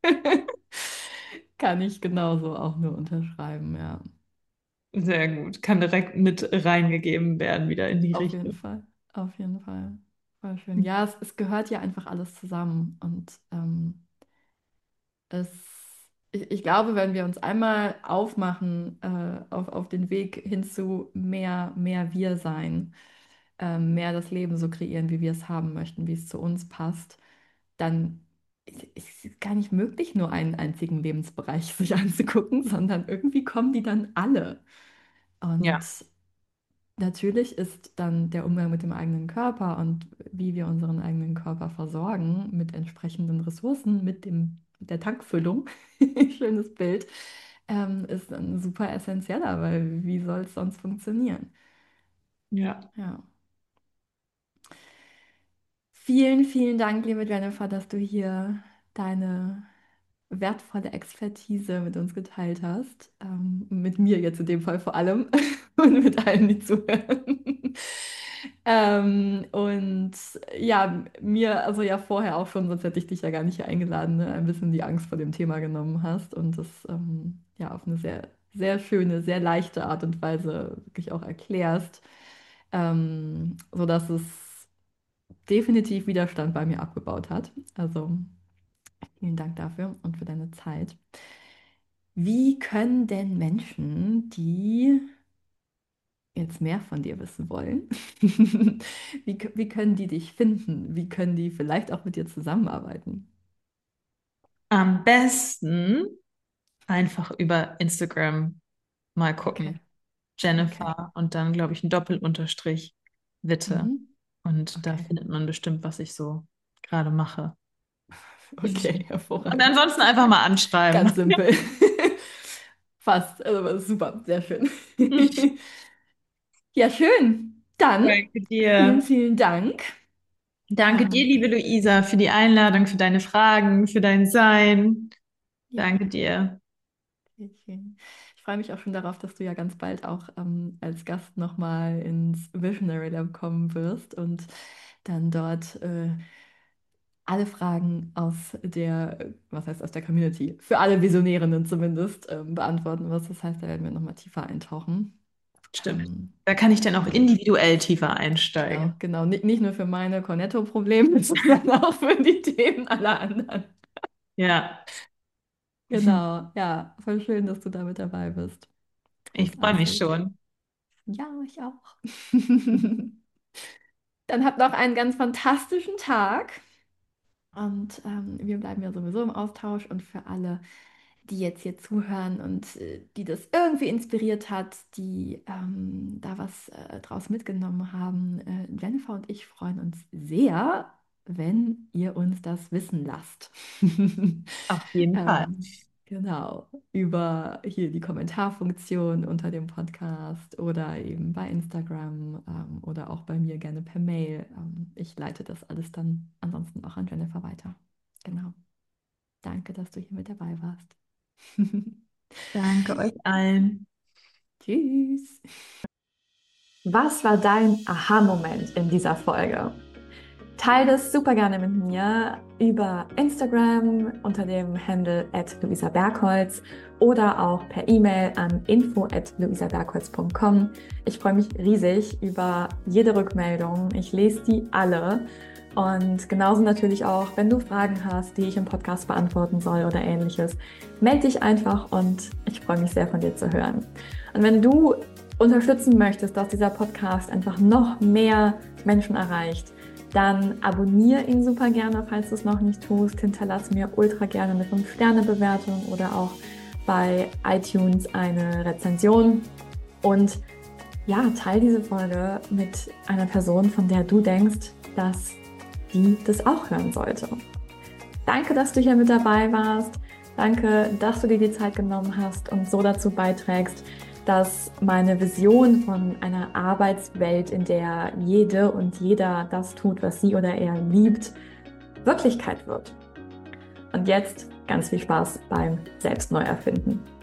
Kann ich genauso auch nur unterschreiben, ja. Sehr gut. Kann direkt mit reingegeben werden, wieder in die Auf jeden Richtung. Fall. Auf jeden Fall. Voll schön. Ja, es, es gehört ja einfach alles zusammen. Und ähm, es, ich, ich glaube, wenn wir uns einmal aufmachen äh, auf, auf den Weg hin zu mehr, mehr wir sein, ähm, mehr das Leben so kreieren, wie wir es haben möchten, wie es zu uns passt, dann ist ist es gar nicht möglich, nur einen einzigen Lebensbereich sich anzugucken, sondern irgendwie kommen die dann alle. Und Ja. natürlich ist dann der Umgang mit dem eigenen Körper und wie wir unseren eigenen Körper versorgen mit entsprechenden Ressourcen, mit dem der Tankfüllung, schönes Bild, ähm, ist ein super essentieller, weil wie soll es sonst funktionieren? Ja. Ja. Vielen, vielen Dank, liebe Jennifer, dass du hier deine wertvolle Expertise mit uns geteilt hast. Ähm, mit mir jetzt in dem Fall vor allem und mit allen, die zuhören. Ähm, und ja, mir, also ja vorher auch schon, sonst hätte ich dich ja gar nicht hier eingeladen, ne, ein bisschen die Angst vor dem Thema genommen hast und das ähm, ja auf eine sehr, sehr schöne, sehr leichte Art und Weise wirklich auch erklärst, ähm, sodass es definitiv Widerstand bei mir abgebaut hat. Also vielen Dank dafür und für deine Zeit. Wie können denn Menschen, die jetzt mehr von dir wissen wollen, wie, k- wie können die dich finden? Wie können die vielleicht auch mit dir zusammenarbeiten? Am besten einfach über Instagram mal Okay, gucken. okay. Jennifer und dann, glaube ich, ein Doppelunterstrich Witte. Mhm. Und da Okay, findet man bestimmt, was ich so gerade mache. okay, Und hervorragend. ansonsten einfach mal anschreiben. Ganz simpel. Fast, also super, sehr schön. Ja, schön. Dann Danke vielen, dir. vielen Dank. Danke dir, Ähm, liebe Luisa, für die Einladung, für deine Fragen, für dein Sein. ja. Danke dir. Sehr schön. Ich freue mich auch schon darauf, dass du ja ganz bald auch ähm, als Gast nochmal ins Visionary Lab kommen wirst und dann dort äh, alle Fragen aus der, was heißt aus der Community, für alle Visionärinnen zumindest, ähm, beantworten wirst. Das heißt, da werden wir nochmal tiefer eintauchen. Stimmt. Ähm, Da kann ich dann auch genau, individuell tiefer genau, einsteigen. genau. Nicht, nicht nur für meine Cornetto-Probleme, sondern auch für die Themen aller anderen. Ja, Genau, ja, voll schön, dass du da mit dabei bist. ich freue mich Großartig. schon. Ja, ich auch. Dann habt noch einen ganz fantastischen Tag und ähm, wir bleiben ja sowieso im Austausch und für alle, die jetzt hier zuhören und äh, die das irgendwie inspiriert hat, die ähm, da was äh, draus mitgenommen haben, äh, Jennifer und ich freuen uns sehr, wenn ihr uns das wissen lasst. Auf jeden Fall. Ähm, genau, über hier die Kommentarfunktion unter dem Podcast oder eben bei Instagram ähm, oder auch bei mir gerne per Mail. Ähm, ich leite das alles dann ansonsten auch an Jennifer weiter. Genau. Danke, dass du hier mit dabei warst. Danke euch allen. Tschüss. Was war dein Aha-Moment in dieser Folge? Teile das super gerne mit mir über Instagram unter dem Handle at luisa bergholz oder auch per E-Mail an info at luisabergholz punkt com. Ich freue mich riesig über jede Rückmeldung. Ich lese die alle. Und genauso natürlich auch, wenn du Fragen hast, die ich im Podcast beantworten soll oder ähnliches, melde dich einfach und ich freue mich sehr von dir zu hören. Und wenn du unterstützen möchtest, dass dieser Podcast einfach noch mehr Menschen erreicht, dann abonniere ihn super gerne, falls du es noch nicht tust. Hinterlass mir ultra gerne eine fünf Sterne Bewertung oder auch bei iTunes eine Rezension. Und ja, teile diese Folge mit einer Person, von der du denkst, dass die das auch hören sollte. Danke, dass du hier mit dabei warst. Danke, dass du dir die Zeit genommen hast und so dazu beiträgst, dass meine Vision von einer Arbeitswelt, in der jede und jeder das tut, was sie oder er liebt, Wirklichkeit wird. Und jetzt ganz viel Spaß beim Selbstneuerfinden.